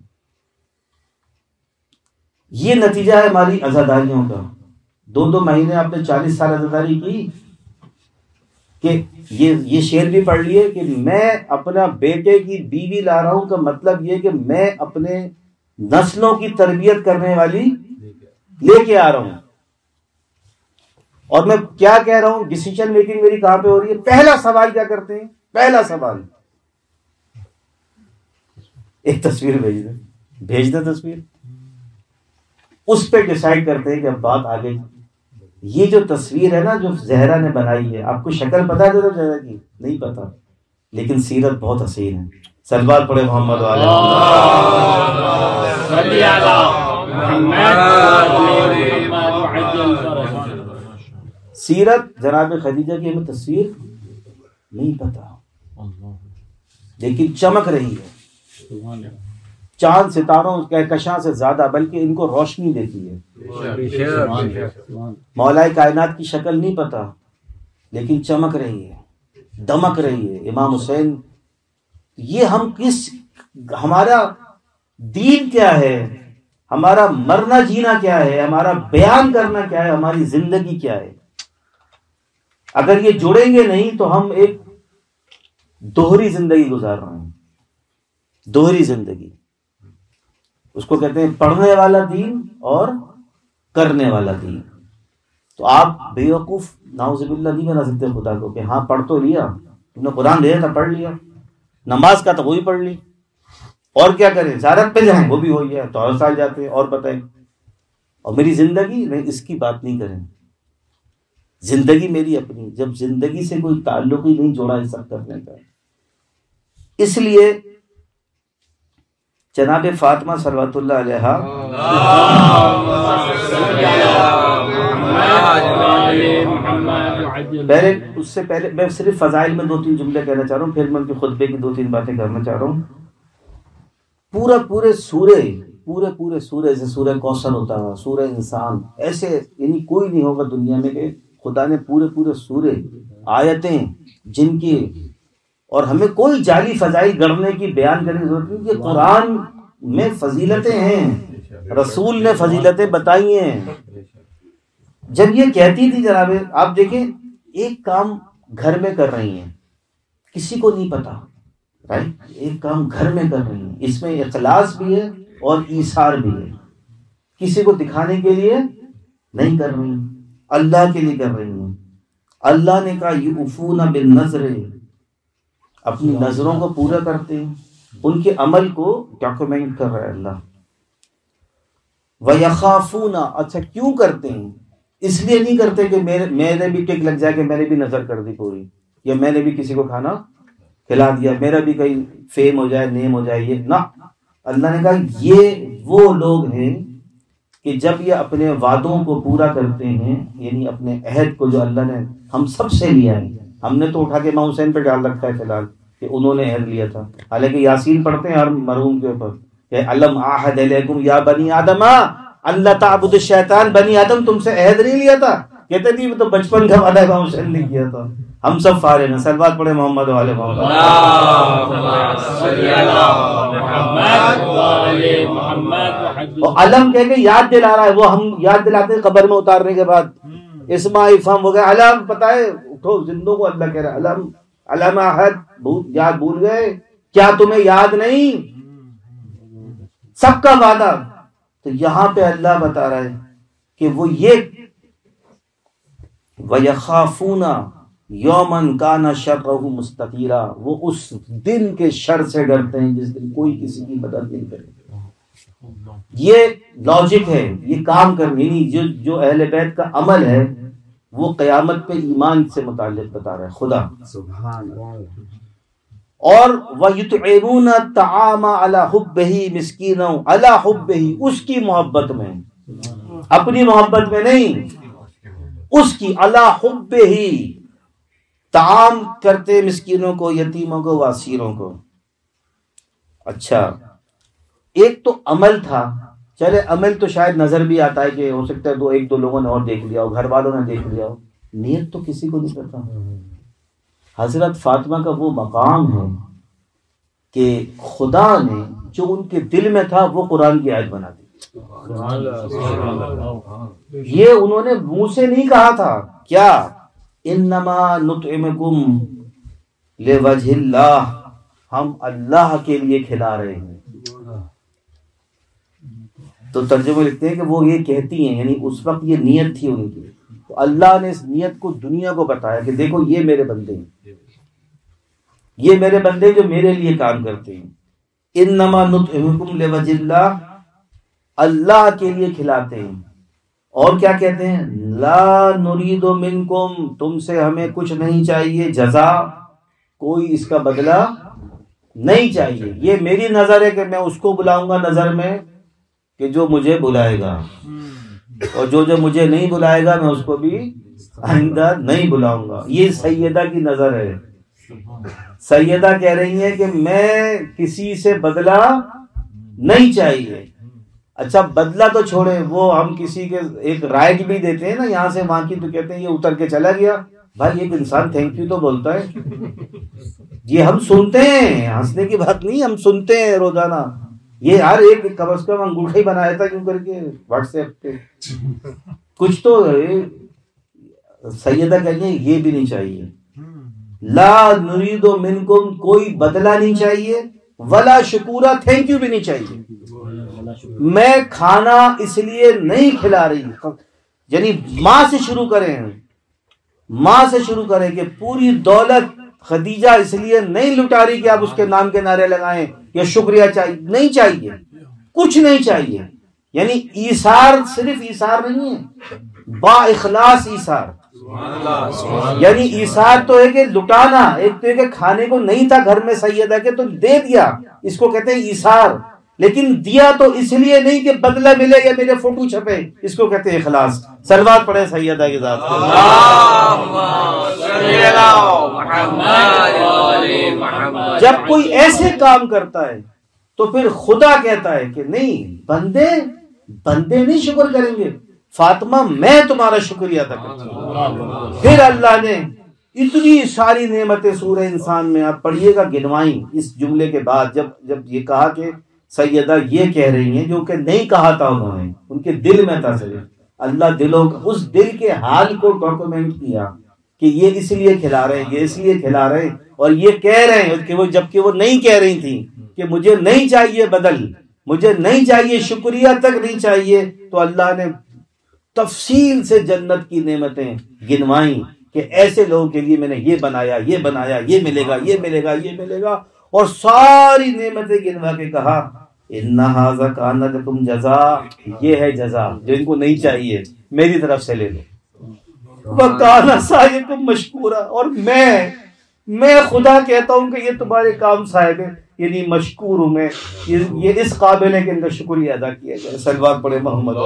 یہ نتیجہ ہے ہماری عزاداریوں کا. 2 مہینے آپ نے 40 سال عزاداری کی کہ یہ شعر بھی پڑھ لیے کہ میں اپنا بیٹے کی بیوی لا رہا ہوں، کا مطلب یہ کہ میں اپنے نسلوں کی تربیت کرنے والی لے کے آ رہا ہوں. اور میں کیا کہہ رہا ہوں، ڈیسیجن میکنگ میری کہاں پہ ہو رہی ہے؟ پہلا سوال کیا کرتے ہیں؟ پہلا سوال ایک تصویر بھیج دیں تصویر. اس پہ ڈیسائیڈ کرتے ہیں کہ اب بات آ گئی. یہ جو تصویر ہے نا جو زہرا نے بنائی ہے، آپ کو شکل پتا ہے زہرا کی؟ نہیں پتا، لیکن سیرت بہت حسین ہے. صلوات پڑھے محمد والے. سیرت جناب خدیجہ کی ہمیں تصویر نہیں پتا، لیکن چمک رہی ہے. چاند ستاروں کہکشاں سے زیادہ، بلکہ ان کو روشنی دیتی ہے۔ مولا کائنات کی شکل نہیں پتا، لیکن چمک رہی ہے، دمک رہی ہے۔ امام حسین، یہ ہمارا دین کیا ہے، ہمارا مرنا جینا کیا ہے، ہمارا بیان کرنا کیا ہے، ہماری زندگی کیا ہے، اگر یہ جڑیں گے نہیں تو ہم ایک دوہری زندگی گزار رہے ہیں۔ دوہری زندگی، اس کو کہتے ہیں پڑھنے والا دین اور کرنے والا دین۔ تو آپ بے وقوف نعوذ باللہ نہیں بنا سکتے خدا کو کہ ہاں پڑھ تو لیا، تم نے قرآن لیا تھا پڑھ لیا، نماز کا تو وہی پڑھ لی، اور کیا کریں، زیارت پہ جائیں وہ بھی ہو گیا، تو اور سال جاتے ہیں اور بتائیں، اور میری زندگی نہیں، اس کی بات نہیں کریں۔ زندگی میری اپنی، جب زندگی سے کوئی تعلق ہی نہیں جوڑا اس سب کرنے کا۔ اس لیے جناب فاطمہ صلوات اللہ علیہا، اس سے پہلے میں صرف فضائل میں 2-3 جملے کہنا چاہ رہا ہوں، پھر میں ان کے خطبے کی 2-3 باتیں کرنا چاہ رہا ہوں۔ پورے سورے جیسے سورہ کوثر ہوتا ہے، سورہ انسان، ایسے یعنی کوئی نہیں ہوگا دنیا میں کہ خدا نے پورے سورے آیتیں جن کی، اور ہمیں کوئی جعلی فضائل گڑھنے کی بیان کرنے کی ضرورت نہیں، کہ قرآن میں فضیلتیں ہیں، رسول نے فضیلتیں بتائی ہیں۔ جب یہ کہتی تھی جناب، آپ دیکھیں ایک کام گھر میں کر رہی ہیں، کسی کو نہیں پتا، رائٹ، ایک کام گھر میں کر رہی ہیں، اس میں اخلاص بھی ہے اور ایثار بھی ہے، کسی کو دکھانے کے لیے نہیں کر رہی، اللہ کے لیے کر رہی ہیں۔ اللہ نے کہا یوفون بالنذر، اپنی نظروں کو پورا کرتے ہیں، ان کے عمل کو ڈاکومنٹ کر رہا ہے اللہ۔ وَيَخَافُونَ، اچھا کیوں کرتے ہیں؟ اس لیے نہیں کرتے کہ میرے بھی ٹک لگ جائے کہ میں نے بھی نظر کر دی پوری، یا میں نے بھی کسی کو کھانا کھلا دیا، میرا بھی کہیں فیم ہو جائے، نیم ہو جائے، یہ نہ۔ اللہ نے کہا یہ وہ لوگ ہیں کہ جب یہ اپنے وعدوں کو پورا کرتے ہیں، یعنی اپنے عہد کو جو اللہ نے ہم سب سے لیا ہے، ہم نے تو اٹھا کے امام حسین پہ ڈال رکھا ہے فی الحال کہ انہوں نے عہد لیا تھا، حالانکہ یاسین پڑھتے ہیں ہر مرحوم کے اوپر کہ علم عہد علیکم یا بنی آدم اللہ تعبد الشیطان، بنی آدم تم سے عہد نہیں لیا تھا، کہتے نہیں وہ تو بچپن کا وعدہ امام حسین نے کیا تھا۔ ہم سب فارغ ہیں، صلوات پڑھے محمد والے محمد۔ اور علم کہہ کے یاد دلا رہا ہے، وہ ہم یاد دلاتے ہیں قبر میں اتارنے کے بعد، اسماء افہام ہو گیا، علم پتہ ہے، اٹھو زندوں کو اللہ کہہ رہا ہے علم، علم عہد، یاد بھول گئے کیا، تمہیں یاد نہیں سب کا وعدہ۔ تو یہاں پہ اللہ بتا رہا ہے کہ وہ یہ وَيَخَافُونَ يَوْمًا كَانَ شَرُّهُ مُسْتَطِيرًا، وہ اس دن کے شر سے ڈرتے ہیں جس دن کوئی کسی کی مدد نہیں کرے۔ یہ لاجک ہے، یہ کام کرنے، یعنی جو اہل بیت کا عمل ہے وہ قیامت پہ ایمان سے متعلق بتا رہا ہے خدا سبحان اللہ۔ اور وَيُطْعِمُونَ الطَّعَامَ عَلَى حُبِّهِ مِسْكِينًا عَلَى حُبِّهِ، اس کی محبت میں، اپنی محبت میں نہیں، اس کی عَلَى حُبِّهِ، طعام کرتے مسکینوں کو، یتیموں کو، واسیروں کو۔ اچھا ایک تو عمل تھا، چلے عمل تو شاید نظر بھی آتا ہے کہ ہو سکتا ہے ایک دو لوگوں نے اور دیکھ لیا ہو، گھر والوں نے دیکھ لیا ہو، نیت تو کسی کو نہیں پتا۔ حضرت فاطمہ کا وہ مقام ہے کہ خدا نے جو ان کے دل میں تھا وہ قرآن کی آیت بنا دی۔ یہ انہوں نے منہ سے نہیں کہا تھا، کیا انما نطعمکم لوجہ اللہ، ہم اللہ کے لیے کھلا رہے ہیں۔ تو ترجمہ لکھتے ہیں کہ وہ یہ کہتی ہیں، یعنی اس وقت یہ نیت تھی ان کی، تو اللہ نے اس نیت کو دنیا کو بتایا کہ دیکھو یہ میرے بندے ہیں، یہ میرے بندے جو میرے لیے کام کرتے ہیں۔ انما نطعمکم لوجہ اللہ، اللہ کے لیے کھلاتے ہیں۔ اور کیا کہتے ہیں؟ لا نرید منکم، تم سے ہمیں کچھ نہیں چاہیے، جزا، کوئی اس کا بدلہ نہیں چاہیے۔ یہ میری نظر ہے کہ میں اس کو بلاؤں گا نظر میں کہ جو مجھے بلائے گا، اور جو مجھے نہیں بلائے گا میں اس کو بھی آئندہ نہیں بلاؤں گا۔ یہ سیدہ کی نظر ہے۔ سیدہ کہہ رہی ہیں کہ میں کسی سے بدلہ نہیں چاہیے. اچھا بدلہ تو چھوڑے, وہ ہم کسی کے ایک رائڈ بھی دیتے ہیں نا یہاں سے وہاں کی, تو کہتے ہیں یہ اتر کے چلا گیا. بھائی ایک انسان تھینک یو تو بولتا ہے. یہ ہم سنتے ہیں, ہنسنے کی بات نہیں, ہم سنتے ہیں روزانہ. یہ ہر ایک کم از کم انگوٹھا ہی بنایا تھا کیوں کر کے واٹس ایپ پہ. کچھ تو سیدہ کہتے ہیں یہ بھی نہیں چاہیے. لا نرید منکم, کوئی بدلہ نہیں چاہیے, ولا شکورا, تھینک یو بھی نہیں چاہیے. میں کھانا اس لیے نہیں کھلا رہی, یعنی ماں سے شروع کریں, ماں سے شروع کریں کہ پوری دولت خدیجہ اس لیے نہیں لٹا رہی کہ آپ اس کے نام کے نعرے لگائیں یا شکریہ چاہیے, نہیں چاہیے, کچھ نہیں چاہیے. یعنی ایثار صرف ایثار نہیں ہے, با اخلاص ایثار. یعنی ایثار تو ہے کہ لٹانا, ایک تو ہے کہ کھانے کو نہیں تھا گھر میں سیدہ کے تو دے دیا, اس کو کہتے ہیں ایثار. لیکن دیا تو اس لیے نہیں کہ بدلہ ملے یا میرے فوٹو چھپے, اس کو کہتے ہیں اخلاص. صلوات پڑھیں سیدہ کی ذات پہ. جب کوئی ایسے کام کرتا ہے تو پھر خدا کہتا ہے کہ نہیں, بندے نہیں شکر کریں گے, فاطمہ میں تمہارا شکریہ ادا کرتا ہوں. پھر اللہ نے اتنی ساری نعمتیں سورہ انسان میں آپ پڑھیے گا گنوائیں. اس جملے کے بعد جب یہ کہا کہ سیدہ یہ کہہ رہی ہیں جو کہ نہیں کہا تھا انہوں نے, ان کے دل میں تھا صرف, اللہ دلوں کا اس دل کے حال کو ڈاکومنٹ کیا کہ یہ اس لیے کھلا رہے ہیں, یہ اس لیے کھلا رہے ہیں, اور یہ کہہ رہے ہیں کہ وہ جبکہ وہ نہیں کہہ رہی تھیں کہ مجھے نہیں چاہیے بدل, مجھے نہیں چاہیے شکریہ تک نہیں چاہیے. تو اللہ نے تفصیل سے جنت کی نعمتیں گنوائیں کہ ایسے لوگوں کے لیے میں نے یہ بنایا, یہ بنایا, یہ ملے گا, یہ ملے گا, یہ ملے گا, اور ساری نعمتیں گنوا کے کہا ان ھذا کان لکم جزاء, یہ ہے جزا جو ان کو نہیں چاہیے, میری طرف سے لے لو. وکان سعیکم مشکورا, اور میں خدا کہتا ہوں کہ یہ تمہارے کام صاحب ہے, یعنی مشکور ہوں میں, یہ اس قابل ہے کہ ان کا شکریہ ادا کیا جائے. صلوات پڑھے محمد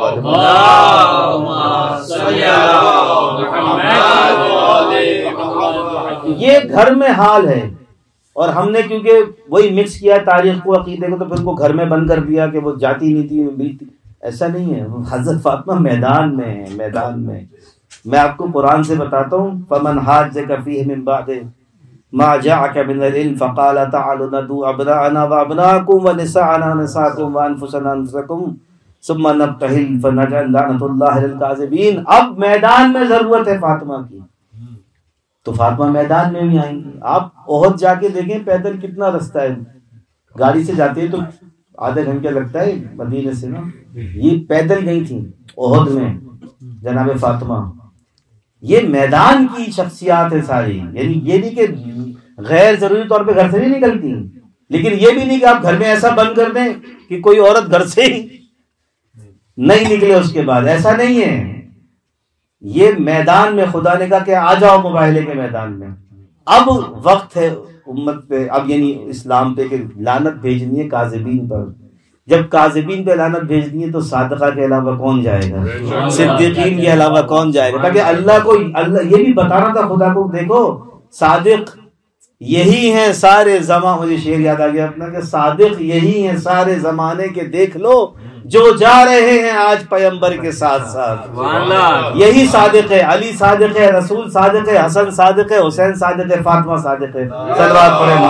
یہ گھر میں حال ہے. اور ہم نے کیونکہ وہی مکس کیا تاریخ کو عقیدے کو, تو پھر کو گھر میں بند کر دیا کہ وہ جاتی نہیں تھی ملتی. ایسا نہیں ہے, حضرت فاطمہ میدان میں ہے, میدان میں. میں آپ کو قرآن سے بتاتا ہوں, فمن حاجک فیہ من بعد ما جاءک من العلم فقال تعالوا ندعو ابناءنا وابناءکم ونساءنا ونساءکم وانفسنا انفسکم ثم نبتہل فنجعل لعنۃ اللہ للکاذبین. اب میدان میں ضرورت ہے فاطمہ کی, تو فاطمہ میدان میں بھی آئیں گی. آپ احد جا کے دیکھیں پیدل کتنا رستہ ہے, گاڑی سے جاتے ہیں تو آدھے گھنٹے لگتا ہے مدینے سے نا, یہ پیدل گئی تھیں احد میں جناب فاطمہ. یہ میدان کی شخصیات ہے ساری. یعنی یہ نہیں کہ غیر ضروری طور پہ گھر سے نہیں نکلتی, لیکن یہ بھی نہیں کہ آپ گھر میں ایسا بند کر دیں کہ کوئی عورت گھر سے ہی نہیں نکلے اس کے بعد, ایسا نہیں ہے. یہ میدان میں خدا نے کہا کہ آ جاؤ مباہلے کے میدان میں. اب وقت ہے امت پہ, اب یعنی اسلام پہ کہ لعنت بھیجنی ہے کاذبین پر. جب کاذبین پہ لعنت بھیجنی ہے تو صادقہ کے علاوہ کون جائے گا, صدیقین کے علاوہ کون جائے گا. تاکہ اللہ یہ بھی بتانا تھا خدا کو, دیکھو صادق یہی ہیں سارے زمانے, مجھے شعر یاد آ گیا اپنا کہ صادق یہی ہیں سارے زمانے کے, دیکھ لو جو جا رہے ہیں آج پیغمبر کے ساتھ ساتھ. یہی صادق ہے, علی صادق ہے, رسول صادق ہے, حسن صادق ہے, حسین صادق ہے, فاطمہ صادق ہے. صلوات پڑھیں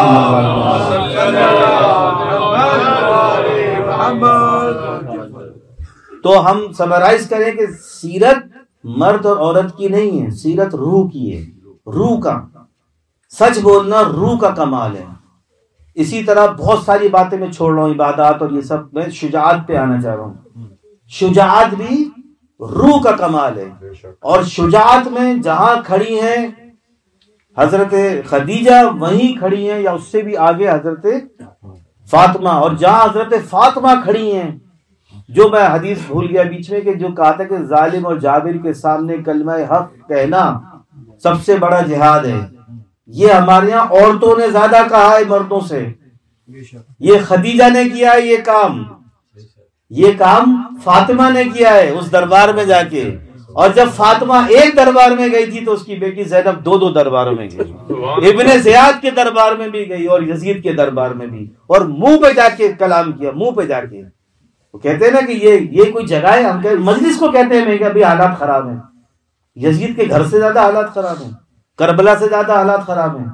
تو ہم سمرائز کریں کہ سیرت مرد اور عورت کی نہیں ہے, سیرت روح کی ہے. روح کا سچ بولنا روح کا کمال ہے. اسی طرح بہت ساری باتیں میں چھوڑ رہا ہوں, عبادات اور یہ سب. میں شجاعت پہ آنا چاہ رہا ہوں. شجاعت بھی روح کا کمال ہے. اور شجاعت میں جہاں کھڑی ہیں حضرت خدیجہ وہیں کھڑی ہیں, یا اس سے بھی آگے حضرت فاطمہ. اور جہاں حضرت فاطمہ کھڑی ہیں, جو میں حدیث بھول گیا بیچ میں, کہ جو کہا تھا کہ ظالم اور جابر کے سامنے کلمہ حق کہنا سب سے بڑا جہاد ہے. یہ ہمارے یہاں عورتوں نے زیادہ کہا ہے مردوں سے. یہ خدیجہ نے کیا ہے یہ کام فاطمہ نے کیا ہے اس دربار میں جا کے. اور جب فاطمہ ایک دربار میں گئی تھی تو اس کی بیٹی زینب دو دو درباروں میں گئی، ابن زیاد کے دربار میں بھی گئی اور یزید کے دربار میں بھی، اور منہ پہ جا کے کلام کیا، منہ پہ جا کے۔ وہ کہتے ہیں نا کہ یہ کوئی جگہ ہے، ہم مجلس کو کہتے ہیں کہ ابھی حالات خراب ہیں، یزید کے گھر سے زیادہ حالات خراب ہیں، کربلا سے زیادہ حالات خراب ہیں۔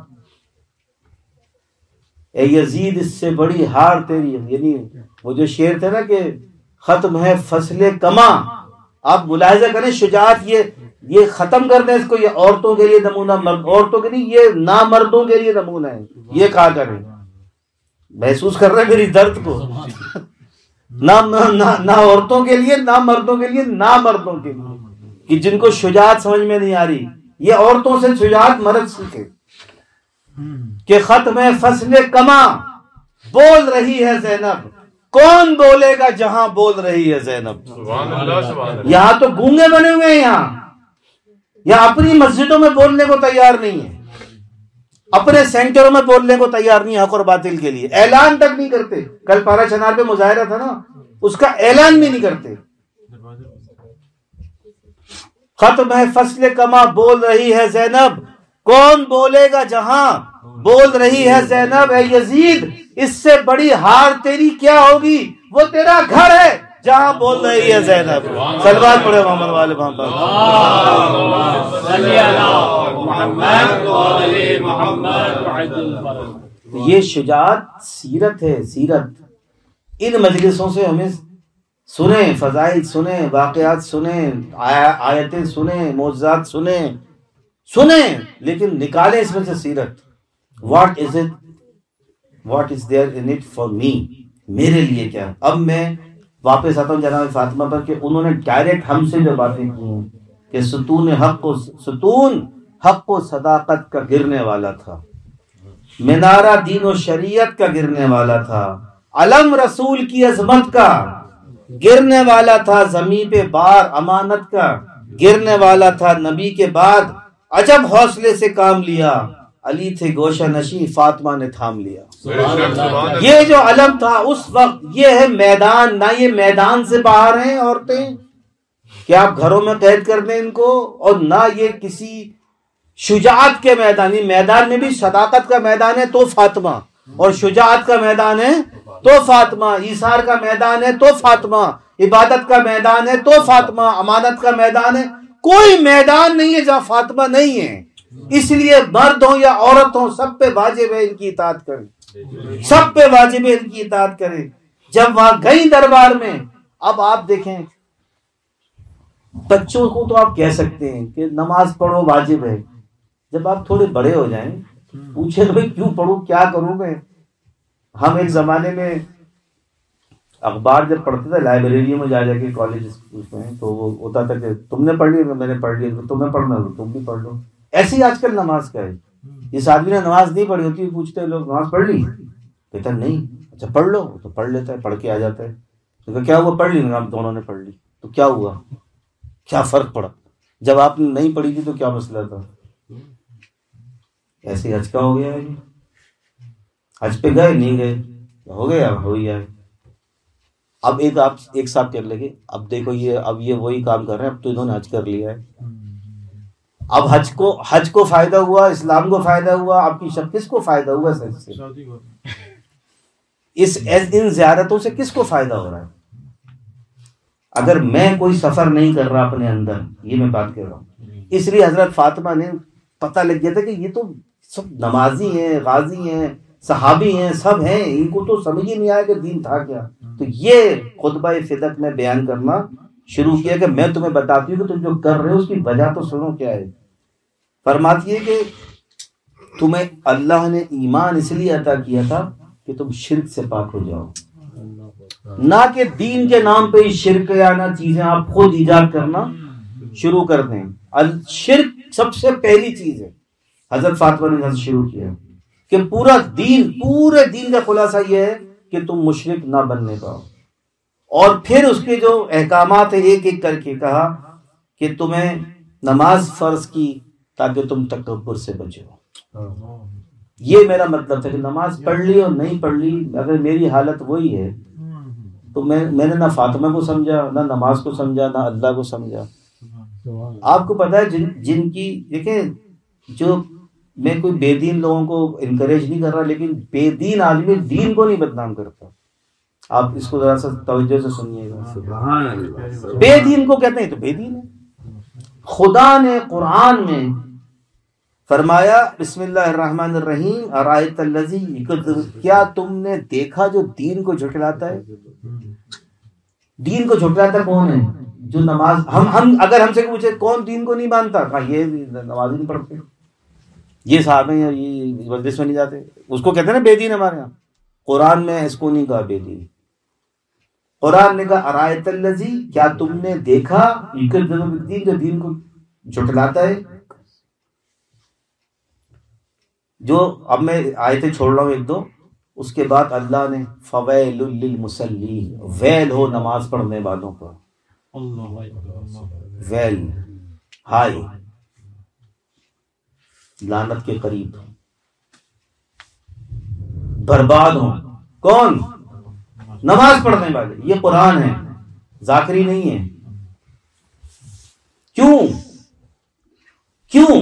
اے یزید اس سے بڑی ہار تیری، یعنی وہ جو شعر تھے نا کہ ختم ہے فصل کما، آپ ملاحظہ کریں شجاعت، یہ ختم کر دیں اس کو، یہ عورتوں کے لیے نمونہ، عورتوں کے لیے، یہ نامردوں کے لیے نمونہ ہے، یہ کہا کریں۔ محسوس کر رہے ہیں میری درد کو؟ نہ عورتوں کے لیے، نہ مردوں کے لیے، نہ مردوں کے لیے، کہ جن کو شجاعت سمجھ میں نہیں آ رہی، یہ عورتوں سے شجاعت مرد سیکھے کہ ختم ہے فصل کما، بول رہی ہے زینب، کون بولے گا جہاں بول رہی ہے زینب۔ سبحان اللہ سبحان اللہ۔ یہاں تو گونگے بنے ہوئے ہیں، یہاں اپنی مسجدوں میں بولنے کو تیار نہیں ہے، اپنے سینٹروں میں بولنے کو تیار نہیں، حق اور باطل کے لیے اعلان تک نہیں کرتے۔ کل پارا چنار پہ مظاہرہ تھا نا، اس کا اعلان بھی نہیں کرتے۔ ختم ہے فصل کما، بول رہی ہے زینب، کون بولے گا جہاں بول رہی ہے زینب۔ اے یزید اس سے بڑی ہار تیری کیا ہوگی، وہ تیرا گھر ہے جہاں بول رہی ہے زینب۔ صلوات پڑھے محمد والے محمد۔ یہ شجاعت سیرت ہے، سیرت۔ ان مجلسوں سے ہمیں سنیں، فضائل سنیں، واقعات سنیں، آیتیں سنیں، معجزات سنیں، لیکن نکالیں اس میں سے سیرت۔ What is there in it for me, میرے لیے کیا۔ اب میں واپس آتا ہوں جناب فاطمہ پر کہ انہوں نے ڈائریکٹ ہم سے جو باتیں کی ہیں کہ ستون حق و صداقت کا گرنے والا تھا، منارہ دین و شریعت کا گرنے والا تھا، علم رسول کی عظمت کا گرنے والا تھا، زمین پہ بار امانت کا گرنے والا تھا۔ نبی کے بعد عجب حوصلے سے کام لیا، علی تھے گوشہ نشیں، فاطمہ نے تھام لیا۔ یہ جو علم تھا اس وقت، یہ ہے میدان، نہ یہ میدان سے باہر ہیں عورتیں کہ آپ گھروں میں قید کر دیں ان کو، اور نہ یہ کسی شجاعت کے میدان میں بھی صداقت کا میدان ہے تو فاطمہ، اور شجاعت کا میدان ہے تو فاطمہ، ایثار کا میدان ہے تو فاطمہ، عبادت کا میدان ہے تو فاطمہ، امانت کا میدان ہے۔ کوئی میدان نہیں ہے جہاں فاطمہ نہیں ہے۔ اس لیے مرد ہوں یا عورت ہوں، سب پہ واجب ہے ان کی اطاعت کریں، سب پہ واجب ہے ان کی اطاعت کریں۔ جب وہاں گئی دربار میں، اب آپ دیکھیں بچوں کو تو آپ کہہ سکتے ہیں کہ نماز پڑھو واجب ہے، جب آپ تھوڑے بڑے ہو جائیں پوچھیں بھائی کیوں پڑھوں، کیا کروں میں۔ ہم ایک زمانے میں اخبار جب پڑھتے تھے لائبریریوں میں جا کے کالج میں، تو وہ ہوتا تھا کہ تم نے پڑھ لیا، میں نے پڑھ لیا، تمہیں پڑھنا ہو تم بھی پڑھ لو۔ ایسی آج کل نماز کا ہے، اس آدمی نے نماز نہیں پڑھی ہوتی، پوچھتے ہیں لوگ نماز پڑھ لی، کہتا نہیں، اچھا پڑھ لو، تو پڑھ لیتا ہے، پڑھ کے آ جاتا ہے۔ تو کیا ہوا، پڑھ لی، ہم دونوں نے پڑھ لی، تو کیا ہوا، کیا فرق پڑا؟ جب آپ نے نہیں پڑھی تھی تو کیا مسئلہ تھا؟ ایسے حج کا ہو گیا ہے، حج پہ گئے نہیں گئے، ہو گیا ہو ہی ہے۔ اب آپ ایک ساتھ کر لیں گے، اب دیکھو یہ وہی کام کر رہے ہیں، اب تو انہوں نے حج کر لیا ہے، اب حج کو فائدہ ہوا، اسلام کو فائدہ ہوا، آپ کی کس کو فائدہ ہوا؟ ان زیارتوں سے کس کو فائدہ ہو رہا ہے؟ اگر میں کوئی سفر نہیں کر رہا اپنے اندر، یہ میں بات کر رہا ہوں، اس لیے حضرت فاطمہ نے پتہ لگ گیا تھا کہ یہ تو سب نمازی ہیں، غازی ہیں، صحابی ہیں، سب ہیں، ان کو تو سمجھ ہی نہیں آیا کہ دین تھا کیا۔ تو یہ خطبہ فدق میں بیان کرنا شروع کیا کہ میں تمہیں بتاتی ہوں کہ تم جو کر رہے ہو اس کی وجہ تو سنو کیا ہے۔ فرماتی ہے کہ تمہیں اللہ نے ایمان اس لیے عطا کیا تھا کہ تم شرک سے پاک ہو جاؤ، نہ کہ دین کے نام پہ شرک یا نہ چیزیں آپ خود ایجاد کرنا شروع کر دیں۔ شرک سب سے پہلی چیز ہے، حضرت فاطمہ نے یہاں شروع کیا کہ پورے دین کا خلاصہ یہ ہے کہ تم مشرک نہ بننے پاؤ، اور پھر اس کے جو احکامات ہیں ایک ایک کر کے کہا کہ تمہیں نماز فرض کی تاکہ تم تکبر سے بچو۔ یہ میرا مطلب تھا کہ نماز پڑھ لی اور نہیں پڑھ لی، اگر میری حالت وہی ہے تو میں نے نہ فاطمہ کو سمجھا، نہ نماز کو سمجھا، نہ اللہ کو سمجھا۔ آپ کو پتا ہے جن کی دیکھیں، جو میں کوئی بے دین لوگوں کو انکریج نہیں کر رہا، لیکن بے دین آدمی دین کو نہیں بدنام کرتا. آپ اس کو ذرا سا توجہ سے سنیے گا. بے دین کو کہتے ہیں تو بے دین ہے. خدا نے قرآن میں فرمایا بسم اللہ الرحمن الرحیم ارائیت الذی یکذب، کیا تم نے دیکھا جو دین کو جھٹلاتا ہے؟ دین کو جھٹلاتا کون ہے؟ جو نماز ہم اگر ہم سے پوچھے کون دین کو نہیں مانتا، کہا یہ نماز نہیں پڑھتے، یہ صحابہ ہیں، یہ مجلس میں نہیں جاتے، اس کو کہتے ہیں نا بے دین. ہمارے یہاں قرآن میں اس کو نہیں کہا بے دین. قرآن نے کہا ارائیت الذی، کیا تم نے دیکھا یکذب بالدین، جو دین کو جھٹلاتا ہے. جو اب میں آیتیں چھوڑ رہا ہوں ایک دو، اس کے بعد اللہ نے فویل للمصلین، ویل ہو نماز پڑھنے والوں کو. ویل، ہائے، لعنت کے قریب، برباد ہوں. کون؟ نماز پڑھنے والے. یہ قرآن ہے، ذاکری نہیں ہے. کیوں؟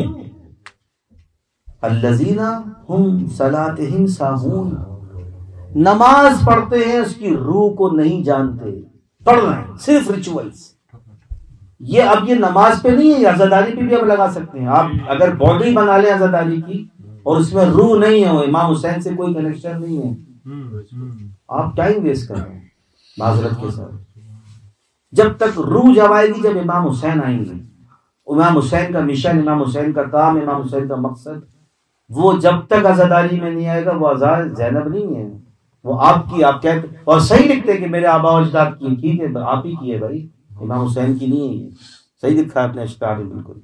الذین ہم صلاتہم ساہون، نماز پڑھتے ہیں اس کی روح کو نہیں جانتے، پڑھ رہے ہیں صرف ریچولز. یہ اب یہ نماز پہ نہیں ہے، یہ عزاداری پہ بھی آپ لگا سکتے ہیں. آپ اگر باڈی بنا لیں عزاداری کی اور اس میں روح نہیں ہے، امام حسین سے کوئی کنیکشن نہیں ہے، آپ ٹائم ویسٹ کر رہے ہیں معذرت کے ساتھ. جب تک روح جب آئے گی، جب امام حسین آئیں گے، امام حسین کا مشن، امام حسین کا کام، امام حسین کا مقصد، وہ جب تک عزاداری میں نہیں آئے گا وہ آزاد زینب نہیں ہے، وہ آپ کی. آپ کہتے اور صحیح لکھتے کہ میرے آبا و اجداد کی، ٹھیک ہے آپ ہی کی ہے بھائی، امام حسین کی نہیں ہے. صحیح لکھا ہے اپنے اشعار میں بالکل.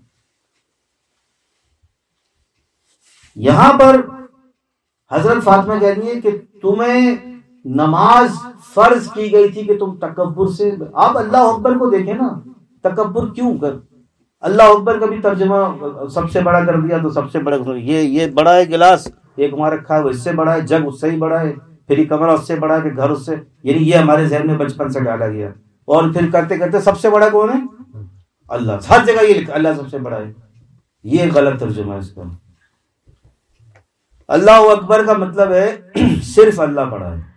یہاں پر حضرت فاطمہ کہتی ہے کہ تمہیں نماز فرض کی گئی تھی کہ تم تکبر سے. آپ اللہ اکبر کو دیکھیں نا، تکبر کیوں کر؟ اللہ اکبر کا بھی ترجمہ سب سے بڑا کر دیا تو سب سے بڑا، یہ بڑا ہے گلاس ایک وہاں رکھا ہے وہ اس سے بڑا ہے، جگ اس سے ہی بڑا ہے، پھر یہ کمرہ اس سے بڑا ہے، کہ گھر اس سے، یعنی یہ ہمارے ذہن میں بچپن سے ڈالا گیا. اور پھر کرتے کرتے سب سے بڑا کون ہے؟ اللہ. ہر جگہ یہ لکھا اللہ سب سے بڑا ہے. یہ غلط ترجمہ ہے اس کا. اللہ اکبر کا مطلب ہے صرف اللہ بڑا ہے.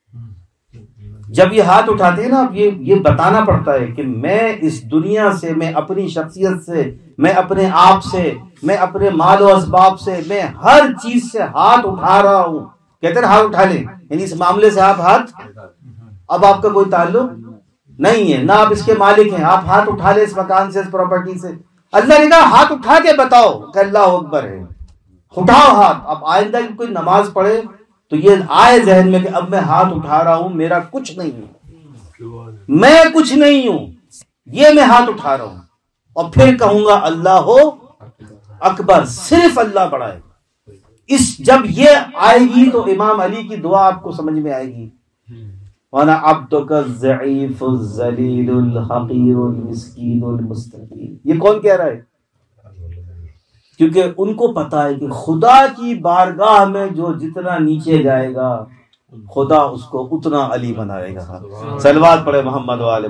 جب یہ ہاتھ اٹھاتے ہیں نا، یہ بتانا پڑتا ہے کہ میں اس دنیا سے، میں اپنی شخصیت سے، میں اپنے آپ سے، میں اپنے مال و اسباب سے، میں ہر چیز سے ہاتھ اٹھا رہا ہوں. کہتے ہیں ہاتھ اٹھا لیں، یعنی اس معاملے سے آپ ہاتھ، اب آپ کا کوئی تعلق نہیں ہے، نہ آپ اس کے مالک ہیں. آپ ہاتھ اٹھا لیں اس مکان سے، اس پراپرٹی سے. اللہ نے کہا ہاتھ اٹھا کے بتاؤ کہ اللہ اکبر ہے. اٹھاؤ ہاتھ. اب آئندہ کوئی نماز پڑھے تو یہ آئے ذہن میں کہ اب میں ہاتھ اٹھا رہا ہوں، میرا کچھ نہیں ہوں، میں کچھ نہیں ہوں، یہ میں ہاتھ اٹھا رہا ہوں. اور پھر کہوں گا اللہ ہو اکبر، صرف اللہ بڑا ہے. جب یہ آئے گی تو امام علی کی دعا آپ کو سمجھ میں آئے گی. وَأَنَا عَبْدُكَ الضَّعِيفُ الذَّلِيلُ الْحَقِيرُ الْمِسْكِينُ الْمُسْتَقِيمُ. یہ کون کہہ رہا ہے؟ کیونکہ ان کو پتا ہے کہ خدا کی بارگاہ میں جو جتنا نیچے جائے گا خدا اس کو اتنا علی بنائے گا. صلوات پڑھے محمد و آل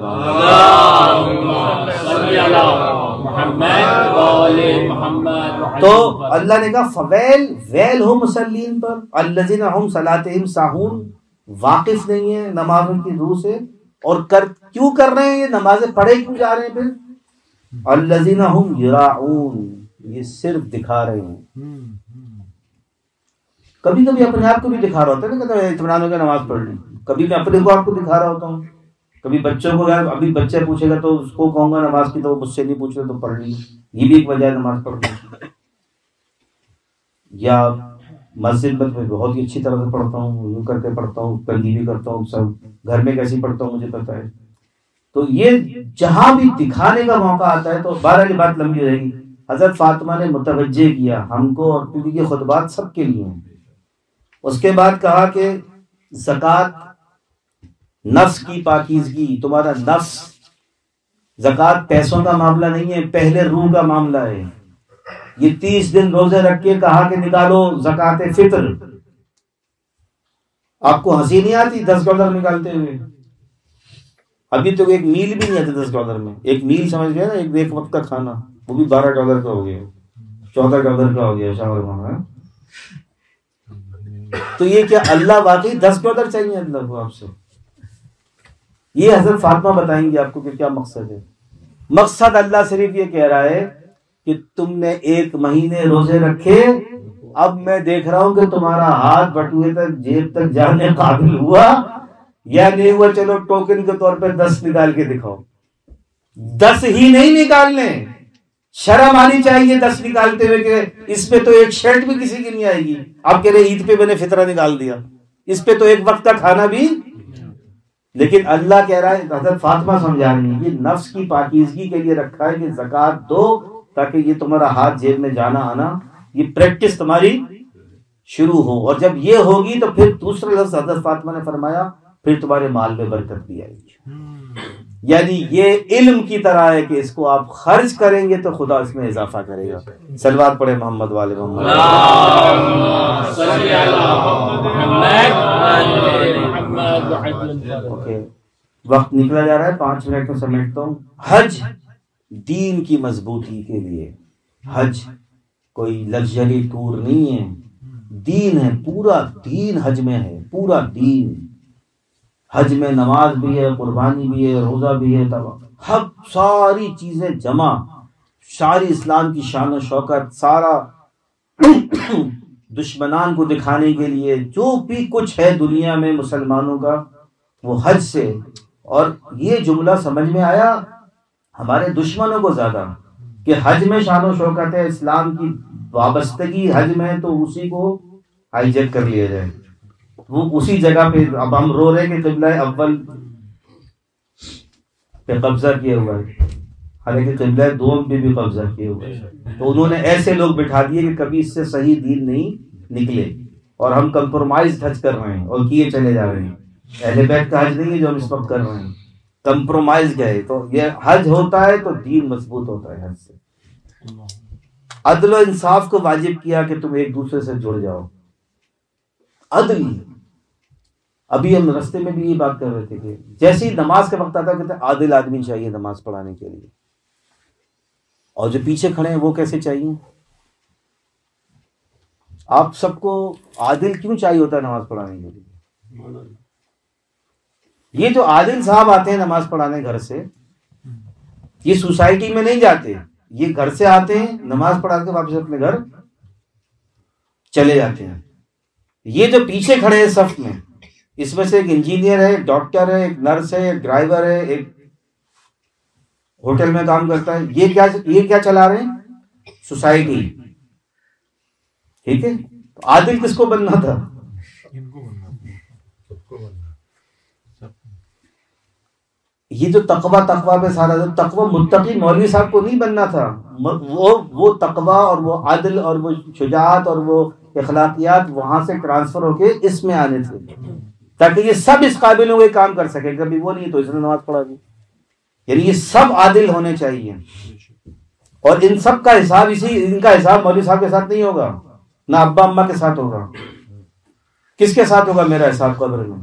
محمد. تو اللہ نے کہا فویل، ویل ہو مسلین پر، الذین هم صلاتہم ساہون، واقف نہیں ہے نمازوں کی روح سے. اور کیوں کر رہے ہیں یہ نمازیں پڑھے کیوں جا رہے ہیں؟ پھر الذین هم یراؤون، یہ صرف دکھا رہے ہیں. کبھی کبھی اپنے آپ کو بھی دکھا رہا ہوتا ہے نا، کہتے ہیں اطمینان ہو کے نماز پڑھ لی. کبھی میں اپنے کو آپ کو دکھا رہا ہوتا ہوں. کبھی بچوں کو، ابھی بچہ پوچھے گا تو اس کو کہوں گا نماز کی، تو وہ مجھ سے نہیں پوچھ رہے تو پڑھ لی. یہ بھی ایک وجہ ہے نماز پڑھنے کی. یا مسجد میں بہت ہی اچھی طرح سے پڑھتا ہوں، یوں کر کے پڑھتا ہوں، تنگی بھی کرتا ہوں، سب گھر میں کیسے پڑھتا ہوں مجھے پتا ہے. تو یہ جہاں بھی دکھانے کا موقع آتا ہے تو بہرحال بات لمبی رہے گی. حضرت فاطمہ نے متوجہ کیا ہم کو، اور کیونکہ یہ خطبات سب کے لیے ہیں. اس کے بعد کہا کہ زکوٰۃ نفس کی پاکیزگی، تمہارا نفس، زکوٰۃ پیسوں کا معاملہ نہیں ہے، پہلے روح کا معاملہ ہے. یہ 30 دن روزے رکھ کے کہا کہ نکالو زکوٰۃ فطر. آپ کو ہنسی نہیں آتی 10 ڈالر نکالتے ہوئے؟ ابھی تو ایک میل بھی نہیں آتا $10 میں. ایک میل سمجھ گیا نا, ایک وقت کا کھانا, وہ بھی $12 کا ہو گیا, $14 کا ہو گیا شاورما. تو یہ کیا اللہ واقعی $10 چاہیے اللہ کو آپ سے؟ یہ حضرت فاطمہ بتائیں گی آپ کو کہ کیا مقصد ہے. مقصد اللہ صرف یہ کہہ رہا ہے کہ تم نے 1 مہینے روزے رکھے, اب میں دیکھ رہا ہوں کہ تمہارا ہاتھ بٹوے تک جیب تک جانے قابل ہوا یا نہیں ہوا, چلو ٹوکن کے طور پہ 10 نکال کے دکھاؤ. 10 ہی نہیں نکالنے, شرم آنی چاہیے 10 نکالتے ہوئے کہ اس پہ تو ایک شرٹ بھی کسی کی نہیں آئے گی. آپ کہہ رہے عید پہ میں نے فطرہ نکال دیا, اس پہ تو ایک وقت کا کھانا بھی. لیکن اللہ کہہ رہا ہے, حضرت فاطمہ سمجھا رہی ہے, یہ نفس کی پاکیزگی کے لیے رکھا ہے کہ زکوٰۃ دو تاکہ یہ تمہارا ہاتھ جیب میں جانا آنا, یہ پریکٹس تمہاری شروع ہو. اور جب یہ ہوگی تو پھر دوسرا لفظ حضرت فاطمہ نے فرمایا پھر تمہارے مال میں برکت بھی آئے گی. یعنی یہ علم کی طرح ہے کہ اس کو آپ خرچ کریں گے تو خدا اس میں اضافہ کرے گا. صلوات پڑھے محمد والے محمد. اوکے, وقت نکلا جا رہا ہے, 5 منٹ میں سمیٹتا ہوں. حج دین کی مضبوطی کے لیے, حج کوئی لگژری ٹور نہیں ہے, دین ہے, پورا دین حج میں ہے, پورا دین. حج میں نماز بھی ہے, قربانی بھی ہے, روزہ بھی ہے, ہر ساری چیزیں جمع, ساری اسلام کی شان و شوکت, سارا دشمنان کو دکھانے کے لیے جو بھی کچھ ہے دنیا میں مسلمانوں کا وہ حج سے. اور یہ جملہ سمجھ میں آیا ہمارے دشمنوں کو زیادہ کہ حج میں شان و شوکت ہے, اسلام کی وابستگی حج میں, تو اسی کو ہائی جیک کر لیا جائے. وہ اسی جگہ پہ اب ہم رو رہے کہ قبلہ اول پہ قبضہ کیا ہوا ہے, حالانکہ قبلہ دوم پہ بھی قبضہ کیا ہوا ہے. تو انہوں نے ایسے لوگ بٹھا دیے کہ کبھی اس سے صحیح دین نہیں نکلے, اور ہم کمپرومائز حج کر رہے ہیں اور کیے چلے جا رہے ہیں. اہل بیت کا حج نہیں ہے جو ہم اس وقت کر رہے ہیں, کمپرومائز گئے. تو یہ حج ہوتا ہے تو دین مضبوط ہوتا ہے حج سے. عدل و انصاف کو واجب کیا کہ تم ایک دوسرے سے جڑ جاؤ. عدل, ابھی ہم رستے میں بھی یہ بات کر رہے تھے کہ جیسے ہی نماز کا وقت آتا ہے کہتے ہیں عادل آدمی چاہیے نماز پڑھانے کے لیے, اور جو پیچھے کھڑے ہیں وہ کیسے چاہیے؟ آپ سب کو عادل کیوں چاہیے ہوتا ہے نماز پڑھانے کے لیے؟ یہ جو عادل صاحب آتے ہیں نماز پڑھانے گھر سے, یہ سوسائٹی میں نہیں جاتے, یہ گھر سے آتے ہیں نماز پڑھا کے واپس اپنے گھر چلے جاتے ہیں. یہ جو پیچھے کھڑے ہیں صف میں, اس میں سے ایک انجینئر ہے, ایک ڈاکٹر ہے, ایک نرس ہے, ایک ڈرائیور ہے, ایک ہوٹل میں کام کرتا ہے. یہ کیا چلا رہے ہیں؟ سوسائٹی. ٹھیک ہے, تو عادل کس کو بننا تھا؟ یہ جو تقوی پہ سارا تقوی متقی مولوی صاحب کو نہیں بننا تھا, وہ تقوی اور وہ عدل اور وہ شجاعت اور وہ اخلاقیات وہاں سے ٹرانسفر ہو کے اس میں آنے تھے تاکہ یہ سب اس قابل ہو کے کام کر سکے. کبھی وہ نہیں تو اس نے نماز پڑھا دی. یعنی یہ سب عادل ہونے چاہیے, اور ان سب کا حساب ان کا حساب مولوی صاحب کے ساتھ نہیں ہوگا, نہ ابا اماں کے ساتھ ہوگا. کس کے ساتھ ہوگا میرا حساب قبر میں؟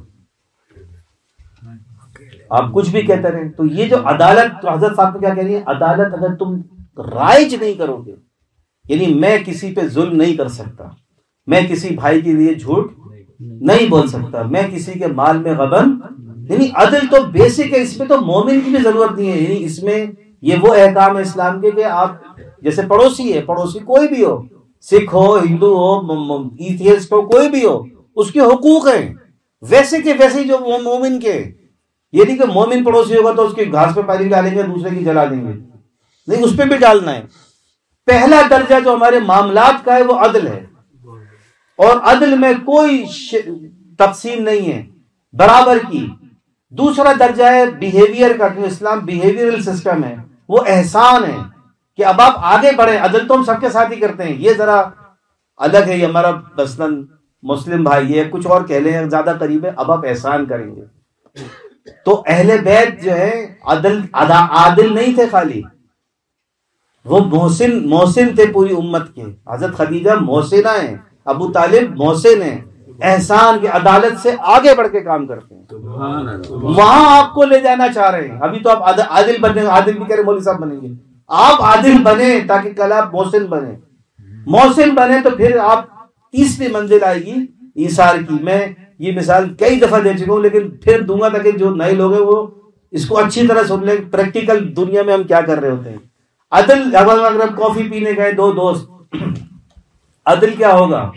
آپ کچھ بھی کہتے رہے. تو یہ جو عدالت, تو حضرت صاحب کیا کہہ رہی ہے, عدالت اگر تم رائج نہیں کرو گے, یعنی میں کسی پہ ظلم نہیں کر سکتا, میں کسی بھائی کے لیے جھوٹ نہیں بول سکتا, میں کسی کے مال میں غبن, یعنی عدل تو بیسک ہے, اس پہ تو مومن کی بھی ضرورت نہیں ہے. یعنی اس میں یہ وہ احکام ہے اسلام کے کہ آپ جیسے پڑوسی ہے, پڑوسی کوئی بھی ہو, سکھ ہو, ہندو ہو, ایتھیسٹ ہو, کوئی بھی ہو, اس کے حقوق ہیں ویسے کہ ویسے جو مومن کے. یہ نہیں کہ مومن پڑوسی ہوگا تو اس کی گھاس پہ پانی ڈالیں گے, دوسرے کی جلا دیں گے, نہیں, اس پہ بھی ڈالنا ہے. پہلا درجہ جو ہمارے معاملات کا ہے وہ عدل ہے, اور عدل میں کوئی تقسیم نہیں ہے, برابر کی. دوسرا درجہ ہے بیہیویئر کا, جو اسلام بیہیویئرل سسٹم ہے, وہ احسان ہے کہ اب آپ آگے بڑھیں. عدل تو ہم سب کے ساتھ ہی کرتے ہیں, یہ ذرا الگ ہے, یہ ہمارا مثلاً مسلم بھائی ہے, کچھ اور کہہ لیں زیادہ قریب ہے, اب آپ احسان کریں گے. تو اہل بیت جو ہے عادل نہیں تھے خالی, وہ محسن تھے پوری امت کے. حضرت خدیجہ محسنہ ہیں, ابو طالب محسن ہیں, احسان کے عدالت سے آگے بڑھ کے کام کرتے ہیں. وہاں آپ کو لے جانا چاہ رہے ہیں. ابھی تو آپ عادل بنے, عادل بھی کہہ رہے مولوی صاحب بنیں گے. آپ عادل بنے تاکہ کل آپ محسن بنے. محسن بنے تو پھر آپ تیسری منزل آئے گی ایثار کی. میں یہ مثال کئی دفعہ دے چکا ہوں لیکن پھر دوں گا تاکہ جو نئے لوگ ہیں وہ اس کو اچھی طرح سن لیں. پریکٹیکل دنیا میں ہم کیا کر رہے ہوتے ہیں. عدل, اگر ہم کافی پینے گئے دو دوست, عدل کیا ہوگا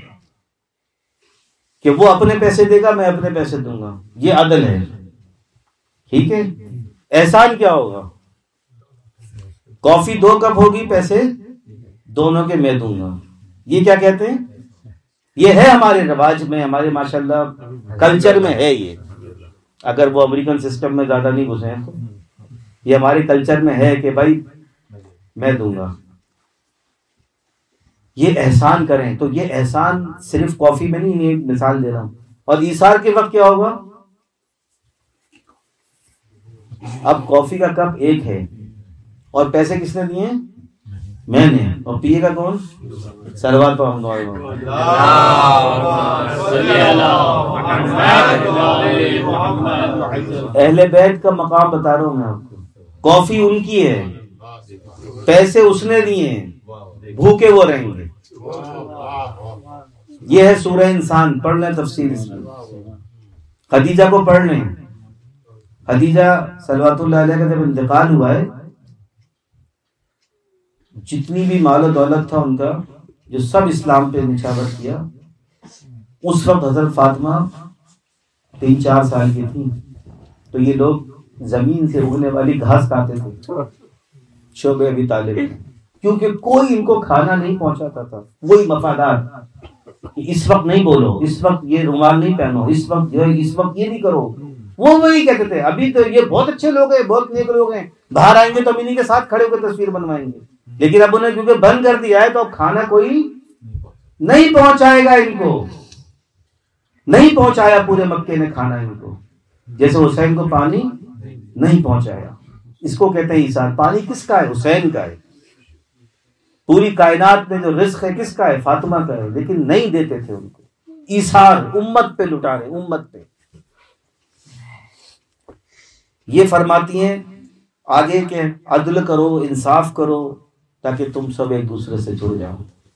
کہ وہ اپنے پیسے دے گا, میں اپنے پیسے دوں گا. یہ عدل ہے. ٹھیک ہے. احسان کیا ہوگا؟ کافی 2 کپ ہوگی, پیسے دونوں کے میں دوں گا. یہ کیا کہتے ہیں؟ یہ ہے ہمارے رواج میں, ہمارے ماشاءاللہ کلچر میں ہے یہ. اگر وہ امریکن سسٹم میں زیادہ نہیں گھسے ہیں تو یہ ہمارے کلچر میں ہے کہ بھائی میں دوں گا. یہ احسان کریں. تو یہ احسان صرف کافی میں نہیں, یہ ایک مثال دے رہا ہوں. اور ایثار کے وقت کیا ہوگا؟ اب کافی کا کپ ایک ہے اور پیسے کس نے دیے؟ میں نے. اور پیے گا کون؟ سلوات پہ ہم اہل بیت کا مقام بتا رہا ہوں میں آپ کو. کافی ان کی ہے, پیسے اس نے دیے ہیں, بھوکے وہ رہیں گے. یہ ہے سورہ انسان. پڑھ لیں تفسیر اس میں. خدیجہ کو پڑھ لیں. خدیجہ صلوات اللہ علیہ کا جب انتقال ہوا ہے, جتنی بھی مال و دولت تھا ان کا, جو سب اسلام پہ نچھاور کیا. اس وقت حضرت فاطمہ 3-4 سال کی تھی. تو یہ لوگ زمین سے اگنے والی گھاس کھاتے تھے, شعبہ ابی طالب, کیونکہ کوئی ان کو کھانا نہیں پہنچاتا تھا. وہی مفادات کہ اس وقت نہیں بولو, اس وقت یہ رومال نہیں پہنو, اس وقت یہ نہیں کرو. وہ وہی کہتے تھے ابھی تو یہ بہت اچھے لوگ ہیں, بہت نیک لوگ ہیں, باہر آئیں گے تو ہم انہیں کے ساتھ کھڑے ہو کر تصویر بنوائیں گے. لیکن اب انہیں کیونکہ بند کر دیا ہے تو اب کھانا کوئی نہیں پہنچائے گا. ان کو نہیں پہنچایا پورے مکے نے کھانا ان کو, جیسے حسین کو پانی نہیں پہنچایا. اس کو کہتے ہیں ایثار. پانی کس کا ہے؟ حسین کا ہے. پوری کائنات میں جو رزق ہے کس کا ہے؟ فاطمہ کا ہے. لیکن نہیں دیتے تھے ان کو. ایثار امت پہ لٹا رہے, امت پہ. یہ فرماتی ہیں آگے کہ عدل کرو, انصاف کرو تاکہ تم سب ایک دوسرے سے جڑ جاؤ.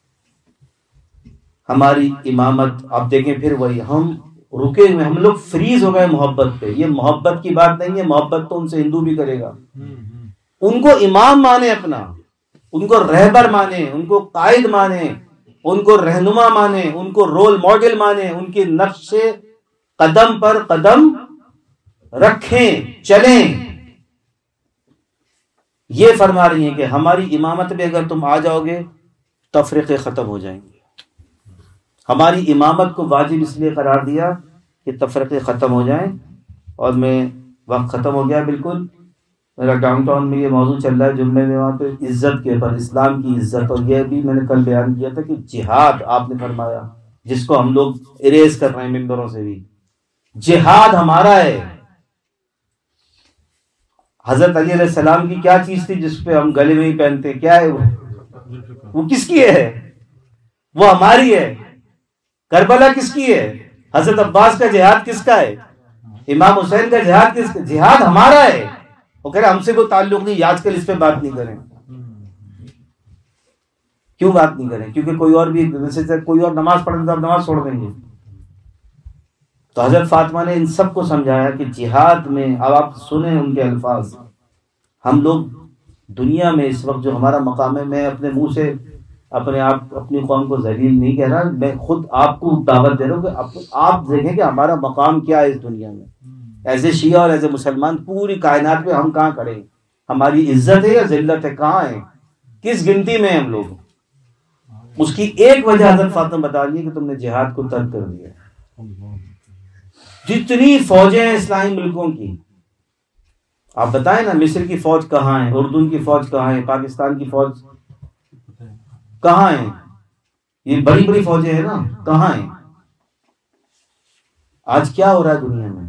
ہماری امامت آپ دیکھیں پھر وہی, ہم رکے ہوئے, ہم لوگ فریز ہو گئے محبت پہ. یہ محبت کی بات نہیں ہے, محبت تو ان سے ہندو بھی کرے گا. ان کو امام مانے اپنا, ان کو رہبر مانے, ان کو قائد مانے, ان کو رہنما مانے, ان کو رول ماڈل مانے, ان کے نقش قدم پر قدم رکھیں, چلیں. یہ فرما رہی ہیں کہ ہماری امامت میں اگر تم آ جاؤ گے تفریقے ختم ہو جائیں گے. ہماری امامت کو واجب اس لیے قرار دیا کہ تفریقے ختم ہو جائیں. اور میں وقت ختم ہو گیا بالکل. میرا ڈاؤن ٹاؤن میں یہ موضوع چل رہا ہے جمعے میں, وہاں پہ عزت کے اوپر, اسلام کی عزت. اور یہ بھی میں نے کل بیان کیا تھا کہ جہاد آپ نے فرمایا, جس کو ہم لوگ اریز کر رہے ہیں ممبروں سے بھی. جہاد ہمارا ہے. حضرت علی علیہ السلام کی کیا چیز تھی جس پہ ہم گلے میں ہی پہنتے؟ کیا ہے وہ کس کی ہے؟ وہ ہماری ہے. کربلا کس کی ہے؟ حضرت عباس کا جہاد کس کا ہے؟ امام حسین کا جہاد کس کا؟ جہاد ہمارا ہے. وہ کہہ رہے ہم سے کوئی تعلق نہیں, آج کل اس پہ بات نہیں کریں. کیوں بات نہیں کریں؟ کیونکہ کوئی اور بھی, جیسے کوئی اور نماز پڑھیں تو آپ نماز چھوڑ دیں گے. تو حضرت فاطمہ نے ان سب کو سمجھایا کہ جہاد میں, اب آپ سنیں ان کے الفاظ. ہم لوگ دنیا میں اس وقت جو ہمارا مقام ہے, میں اپنے منہ سے اپنے آپ اپنی قوم کو ذلیل نہیں کہہ رہا, میں خود آپ کو دعوت دے رہا ہوں کہ آپ دیکھیں کہ ہمارا مقام کیا ہے اس دنیا میں. ایز اے شیعہ اور ایز اے مسلمان پوری کائنات میں ہم کہاں کھڑے ہیں؟ ہماری عزت ہے یا ذلت ہے؟ کہاں ہے؟ کس گنتی میں ہیں ہم لوگ؟ اس کی ایک وجہ حضرت فاطمہ بتا رہی ہے کہ تم نے جہاد کو ترک کر دیا. جتنی فوجیں ہیں اسلامی ملکوں کی, آپ بتائیں نا, مصر کی فوج کہاں ہے, اردن کی فوج کہاں ہے, پاکستان کی فوج کہاں ہے؟ یہ بڑی بڑی فوجیں ہیں نا, کہاں ہیں؟ آج کیا ہو رہا ہے دنیا میں؟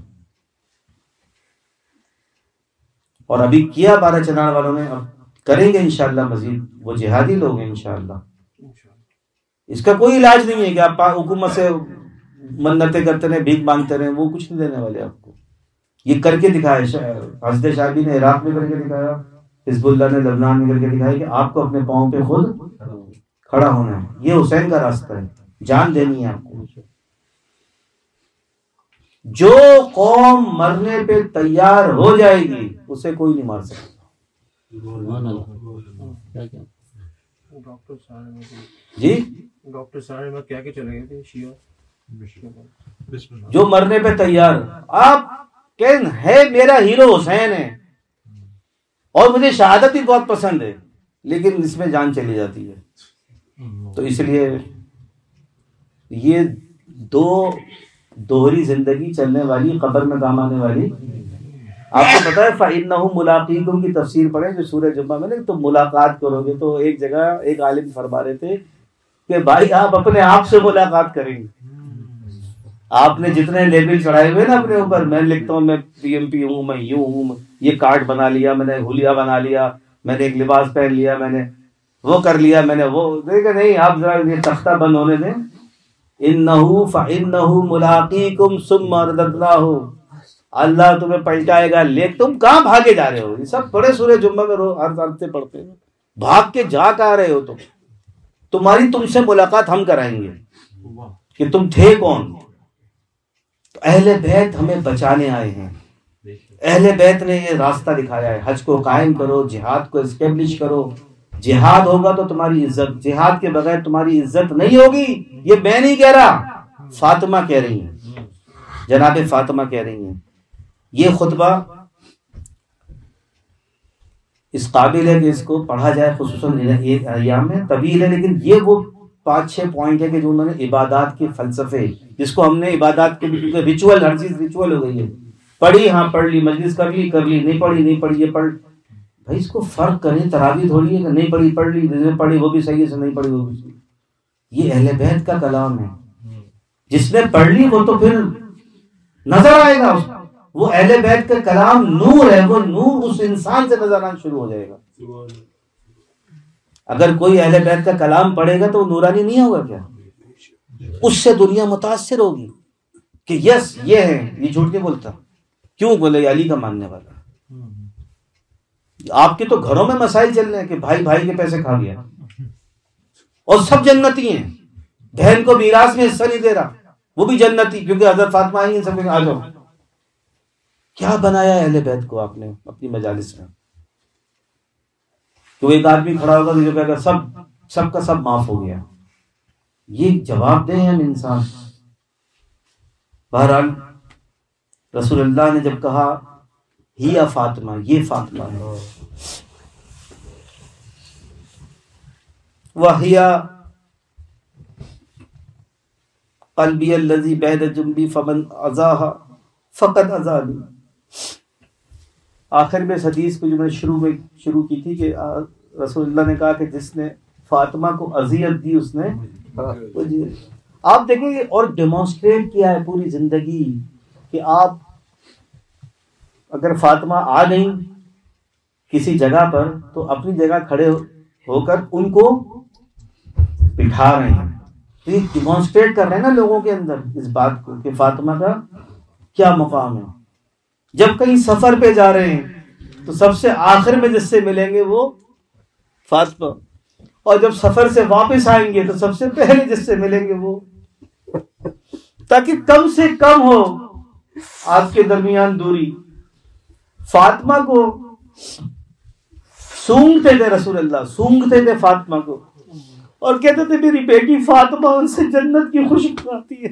اور ابھی کیا 12 چنار والوں نے, اب کریں گے انشاءاللہ مزید. وہ جہادی لوگ ہیں انشاءاللہ. اس کا کوئی علاج نہیں ہے کہ آپ حکومت سے منتیں کرتے رہے، بھیک مانگتے رہے، وہ کچھ نہیں دینے والے آپ کو. یہ کر کے دکھایا، حضرت شاہبی نے عراق میں کر کے دکھایا، حزب اللہ نے لبنان میں کر کے دکھایا کہ آپ کو اپنے پاؤں پہ خود کھڑا ہونا ہے. یہ حسین کا راستہ ہے، جان دینی ہے آپ کو. جو قوم مرنے پہ تیار ہو جائے گی اسے کوئی نہیں مار سکتا. جی ڈاکٹر صاحب کیا کہ چلے گئے تھے شیعہ جو مرنے پہ تیار، آپ کہ ہے میرا ہیرو حسین ہے اور مجھے شہادت بھی بہت پسند ہے، لیکن اس میں جان چلی جاتی ہے. تو اس لیے یہ دوہری زندگی چلنے والی، قبر میں کام آنے والی. آپ کو پتا ہے فَإِنَّهُ مُلَاقِيكُمْ کی تفسیر پڑھیں جو سورہ جمعہ میں، تم ملاقات کرو گے. تو ایک جگہ ایک عالم فرما رہے تھے کہ بھائی آپ اپنے آپ سے ملاقات کریں گے. آپ نے جتنے لیبل چڑھائے ہوئے نا اپنے اوپر، میں لکھتا ہوں میں پی ایم پی ہوں، میں یوں ہوں، یہ کارڈ بنا لیا میں نے، حلیہ بنا لیا میں نے، ایک لباس پہن لیا میں نے، وہ کر لیا میں نے، وہ دیکھا نہیں. آپ ذرا یہ تختہ بند ہونے دیں. انہو فإنہو ملاقیکم ثم رددناہ، اللہ تمہیں پلٹائے گا. لیکن تم کہاں بھاگے جا رہے ہو؟ یہ سب پڑھے سورہ جمعہ میں ہر ہفتے پڑھتے ہیں. بھاگ کے جا کہاں رہے ہو تم؟ تمہاری تم سے ملاقات ہم کرائیں گے کہ تم تھے کون. تو اہل بیت ہمیں بچانے آئے ہیں. اہل بیت نے یہ راستہ دکھایا ہے. حج کو قائم کرو، جہاد کو اسٹیبلش کرو. جہاد ہوگا تو تمہاری عزت، جہاد کے بغیر تمہاری عزت نہیں ہوگی. یہ میں نہیں کہہ رہا، فاطمہ کہہ رہی ہیں، جناب فاطمہ کہہ رہی ہیں. یہ خطبہ اس قابل ہے کہ اس کو پڑھا جائے، خصوصاً ایام میں. طویل ہے لیکن یہ وہ 5-6 پوائنٹ ہے کہ جو انہوں نے عبادات کے فلسفے، جس کو ہم نے عبادات کے ریچول، ہر چیز ریچول ہو گئی ہے. پڑھی ہاں پڑھ لی، مجلس کر لی، نہیں پڑھی نہیں پڑھی. یہ پڑھ بھائی اس کو فرق کریں. تراویح تھوڑی ہے کہ نہیں پڑھی پڑھ لی، جس نے پڑھی وہ بھی صحیح ہے، نہیں پڑھی وہ بھی صحیح. یہ اہل بیت کا کلام ہے. جس نے پڑھ لی وہ تو پھر نظر آئے گا اس کو. وہ اہل بیت کا کلام نور ہے، وہ نور اس انسان سے نظر آنا شروع ہو جائے گا. اگر کوئی اہل بیت کا کلام پڑھے گا تو وہ نورانی نہیں ہوگا کیا؟ اس سے دنیا متاثر ہوگی کہ یس یہ ہے، یہ جھوٹ نہیں بولتا. کیوں بولے؟ علی کا ماننے والا. آپ کے تو گھروں میں مسائل چل رہے ہیں کہ بھائی بھائی کے پیسے کھا گیا اور سب جنتی ہیں. بہن کو میراث میں حصہ نہیں دے رہا، وہ بھی جنتی کیونکہ حضرت فاطمہ آئی ہیں. سب آ جاؤ. کیا بنایا اہل بیت کو آپ نے اپنی مجالس میں؟ تو ایک آدمی کھڑا ہوگا جو کہے گا سب کا سب معاف ہو گیا. یہ جواب دیں ہم انسان. بہرحال رسول اللہ نے جب کہا ہی فاطمہ، یہ فاطمہ ہے، وَهِيَ قلبی الذی بین جنبی فمن اذاها فقد اذانی. آخر میں اس حدیث کو جو میں نے شروع کی تھی کہ رسول اللہ نے کہا کہ جس نے فاطمہ کو اذیت دی اس نے. آپ دیکھیں اور ڈیمانسٹریٹ کیا ہے پوری زندگی کہ آپ اگر فاطمہ آ گئی کسی جگہ پر تو اپنی جگہ کھڑے ہو کر ان کو بٹھا رہے ہیں. تو یہ ڈیمانسٹریٹ کر رہے ہیں نا لوگوں کے اندر اس بات کو کہ فاطمہ کا کیا مقام ہے. جب کہیں سفر پہ جا رہے ہیں تو سب سے آخر میں جس سے ملیں گے وہ فاطمہ، اور جب سفر سے واپس آئیں گے تو سب سے پہلے جس سے ملیں گے وہ، تاکہ کم سے کم ہو آپ کے درمیان دوری. فاطمہ کو سونگتے تھے رسول اللہ، سونگتے تھے فاطمہ کو اور کہتے تھے میری بیٹی فاطمہ ان سے جنت کی خوشبو آتی ہے.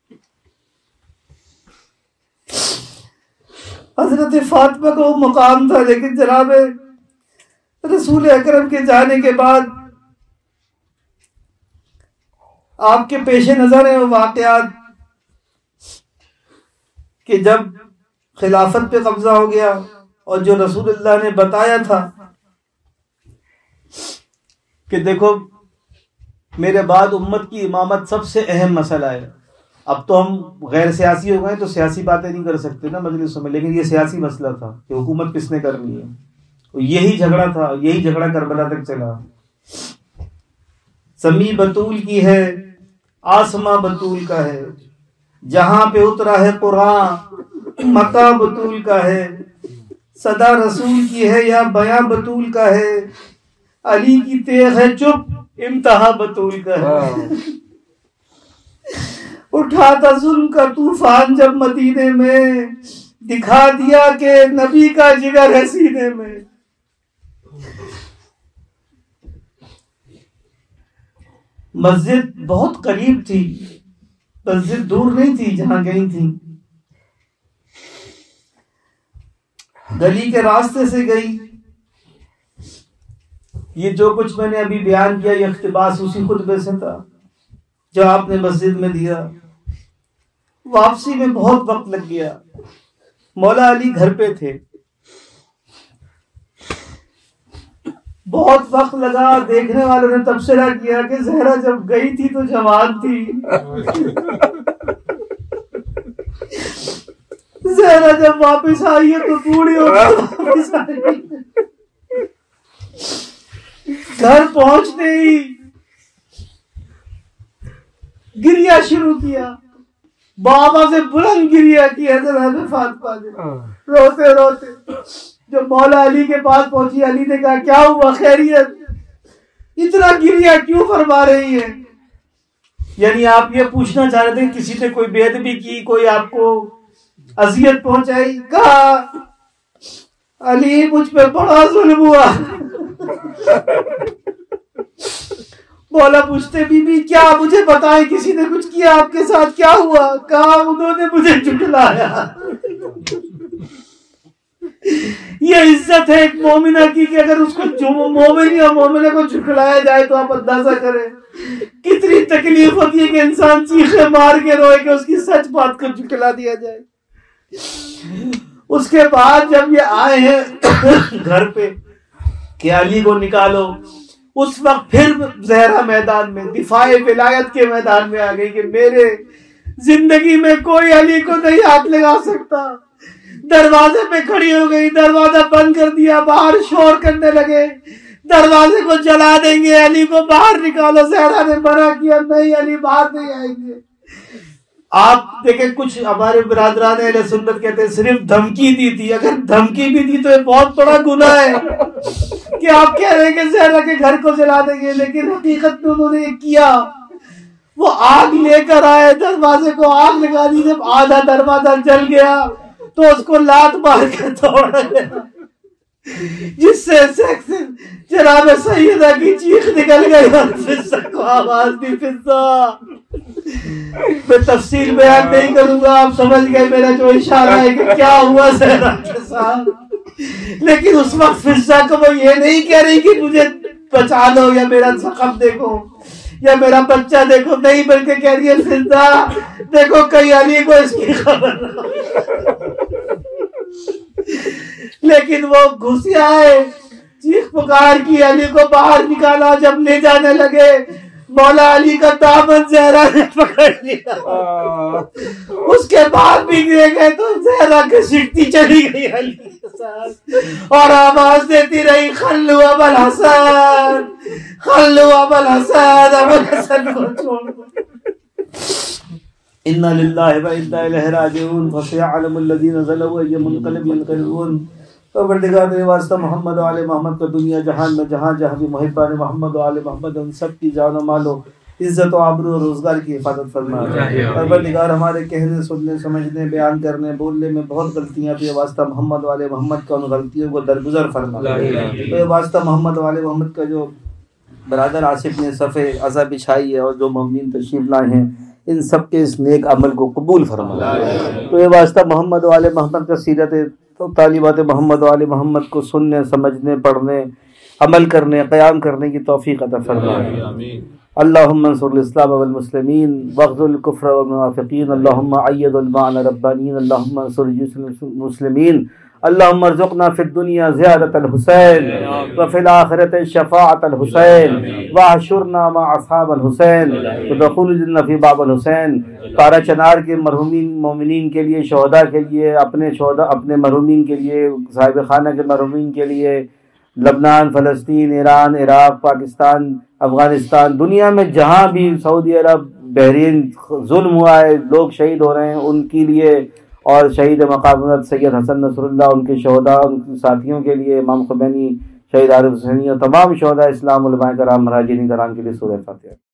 حضرت فاطمہ کا وہ مقام تھا. لیکن جناب رسول اکرم کے جانے کے بعد آپ کے پیش نظر ہیں وہ واقعات کہ جب خلافت پہ قبضہ ہو گیا اور جو رسول اللہ نے بتایا تھا کہ دیکھو میرے بعد امت کی امامت سب سے اہم مسئلہ ہے. اب تو ہم غیر سیاسی ہو گئے تو سیاسی باتیں نہیں کر سکتے نا مجلسوں میں، لیکن یہ سیاسی مسئلہ تھا کہ حکومت کس نے کرنی ہے. یہی جھگڑا تھا، یہی جھگڑا کربلا تک چلا. سمی بطول کی ہے، آسماں بطول کا ہے، جہاں پہ اترا ہے قرآن متا بطول کا ہے، صدا رسول کی ہے یا بیاں بطول کا ہے، علی کی تیغ ہے چپ امتحا بطول کا ہے۔ اٹھا تھا ظلم کا طوفان جب مدینے میں، دکھا دیا کہ نبی کا جگر ہے سینے میں۔ مسجد بہت قریب تھی، مسجد دور نہیں تھی جہاں گئی تھی، گلی کے راستے سے گئی۔ یہ جو کچھ میں نے ابھی بیان کیا یہ اقتباس اسی خطبے سے تھا جو آپ نے مسجد میں دیا۔ واپسی میں بہت وقت لگ گیا، مولا علی گھر پہ تھے، بہت وقت لگا۔ دیکھنے والوں نے تبصرہ کیا کہ زہرا جب گئی تھی تو جوان تھی، زہرا جب واپس آئی ہے تو بوڑھی ہو گئی۔ گھر پہنچتے ہی گریا شروع کیا، بابا سے بلند گریا کی حضرت فاطمہ نے، روتے روتے۔ جب مولا علی کے پاس پہنچی، علی نے کہا کیا ہوا، خیریت؟ اتنا گریا کیوں فرما رہی ہے؟ یعنی آپ یہ پوچھنا چاہ رہے تھے کسی نے کوئی بے ادبی کی، کوئی آپ کو اذیت پہنچائی؟ کہا علی مجھ پہ بڑا ظلم ہوا۔ مولا پوچھتے بی بی کیا، مجھے بتائیں کسی نے کچھ کیا آپ کے ساتھ، کیا ہوا؟ کہا انہوں نے مجھے جھٹلایا۔ یہ عزت ہے ایک مومنہ کی کہ اگر اس کو مومن یا مومنہ کو جھٹلایا جائے تو آپ اندازہ کریں کتنی تکلیف ہوتی ہے کہ انسان چیخے مار کے روئے کہ اس کی سچ بات کو جھٹلا دیا جائے۔ اس کے بعد جب یہ آئے ہیں گھر پہ کہ علی کو نکالو، اس وقت پھر زہرا میدان میں دفاع ولایت کے میدان میں آ گئی کہ میرے زندگی میں کوئی علی کو نہیں ہاتھ لگا سکتا۔ دروازے پہ کھڑی ہو گئی، دروازہ بند کر دیا، باہر شور کرنے لگے دروازے کو جلا دیں گے، علی کو باہر نکالو۔ زہرا نے منع کیا، نہیں علی باہر نہیں آئیں گے۔ آپ دیکھیں کچھ ہمارے برادران اہل سنت کہتے ہیں صرف دھمکی دی تھی، اگر دھمکی بھی دی تو یہ بہت بڑا گناہ ہے کہ آپ کہہ رہے ہیں کہ زہرا کے گھر کو جلا دیں گے، لیکن حقیقت میں انہوں نے یہ کیا۔ وہ آگ لے کر آئے، دروازے کو آگ لگا دی، جب آدھا دروازہ جل گیا تو اس کو لات مار کے توڑا گیا، جس سے جناب سیدہ کی چیخ نکل گئی اور فضہ کو آواز دی۔ فضہ میں تفصیل بیان نہیں کروں گا، آپ سمجھ گئے میرا جو اشارہ ہے کہ کیا ہوا زہرا کے ساتھ۔ لیکن اس وقت فضہ کو وہ یہ نہیں کہہ رہی کہ مجھے بچا لو یا میرا زخم دیکھو یا میرا بچہ دیکھو، نہیں، بلکہ کہہ رہی ہے فضہ دیکھو کہیں علی کو اس کی خبر نہ ہو۔ لیکن وہ گھس آئے، چیخ پکار کی، علی کو باہر نکالا۔ جب لے جانے لگے مولا علی کا دامن زہرا نے پکڑ لیا، اس کے بعد بھی گئے تو زہرا گھسیٹتی چلی گئی علی کے ساتھ اور آواز دیتی رہی خلو ابا الحسن، خلو ابا الحسن، ابا الحسن کو چھوڑ دو۔ انا للہ و انا الیہ راجعون فسيعلم الذین ظلموا ای منقلب ینقلبون۔ پروردگار نے واسطہ محمد و آل محمد کو دنیا جہان میں جہاں جہاں بھی محبان محمد و آل محمد ان سب کی جان و مال و عزت و آبرو و روزگار کی حفاظت فرما۔ پروردگار ہمارے کہنے، سننے، سمجھنے، بیان کرنے، بولنے میں بہت غلطیاں تھیں، واسطہ محمد و آل محمد کا ان غلطیوں کو درگزر فرما۔ تو واسطہ محمد و آل محمد کا جو برادر آصف نے صفے عزا بچھائی ہے اور جو مومنین تشریف لائے ہیں ان سب کے اس نیک عمل کو قبول فرما۔ تو یہ واسطہ محمد و آل محمد کا سیرت تعلیمات محمد و آل محمد کو سننے، سمجھنے، پڑھنے، عمل کرنے، قیام کرنے کی توفیق عطا فرما۔ اللہم انصر الاسلام والمسلمین واخذل الکفر والمنافقین، اللہم عید المعنى ربانین، اللہم انصر المسلمین، اللہم ارزقنا فی الدنیا زیادت الحسین وفی الآخرت شفاعت الحسین واحشرنا مع اصحاب الحسین ودخول الجنہ فی باب الحسین۔ پارہ چنار کے مرحومین مومنین کے لیے، شہداء کے لیے، اپنے مرحومین کے لیے، صاحب خانہ کے مرحومین کے لیے، لبنان، فلسطین، ایران، عراق، پاکستان، افغانستان، دنیا میں جہاں بھی، سعودی عرب، بحرین ظلم ہوا ہے، لوگ شہید ہو رہے ہیں، ان کے لیے، اور شہید مقامات سید حسن نصر اللہ، ان کے شہداء، ان کے ساتھیوں کے لیے، امام خمینی، شہید عارف حسینی اور تمام شہداء اسلام، علماء کرام، مہاجرین کرام کے لیے سورہ فاتحہ۔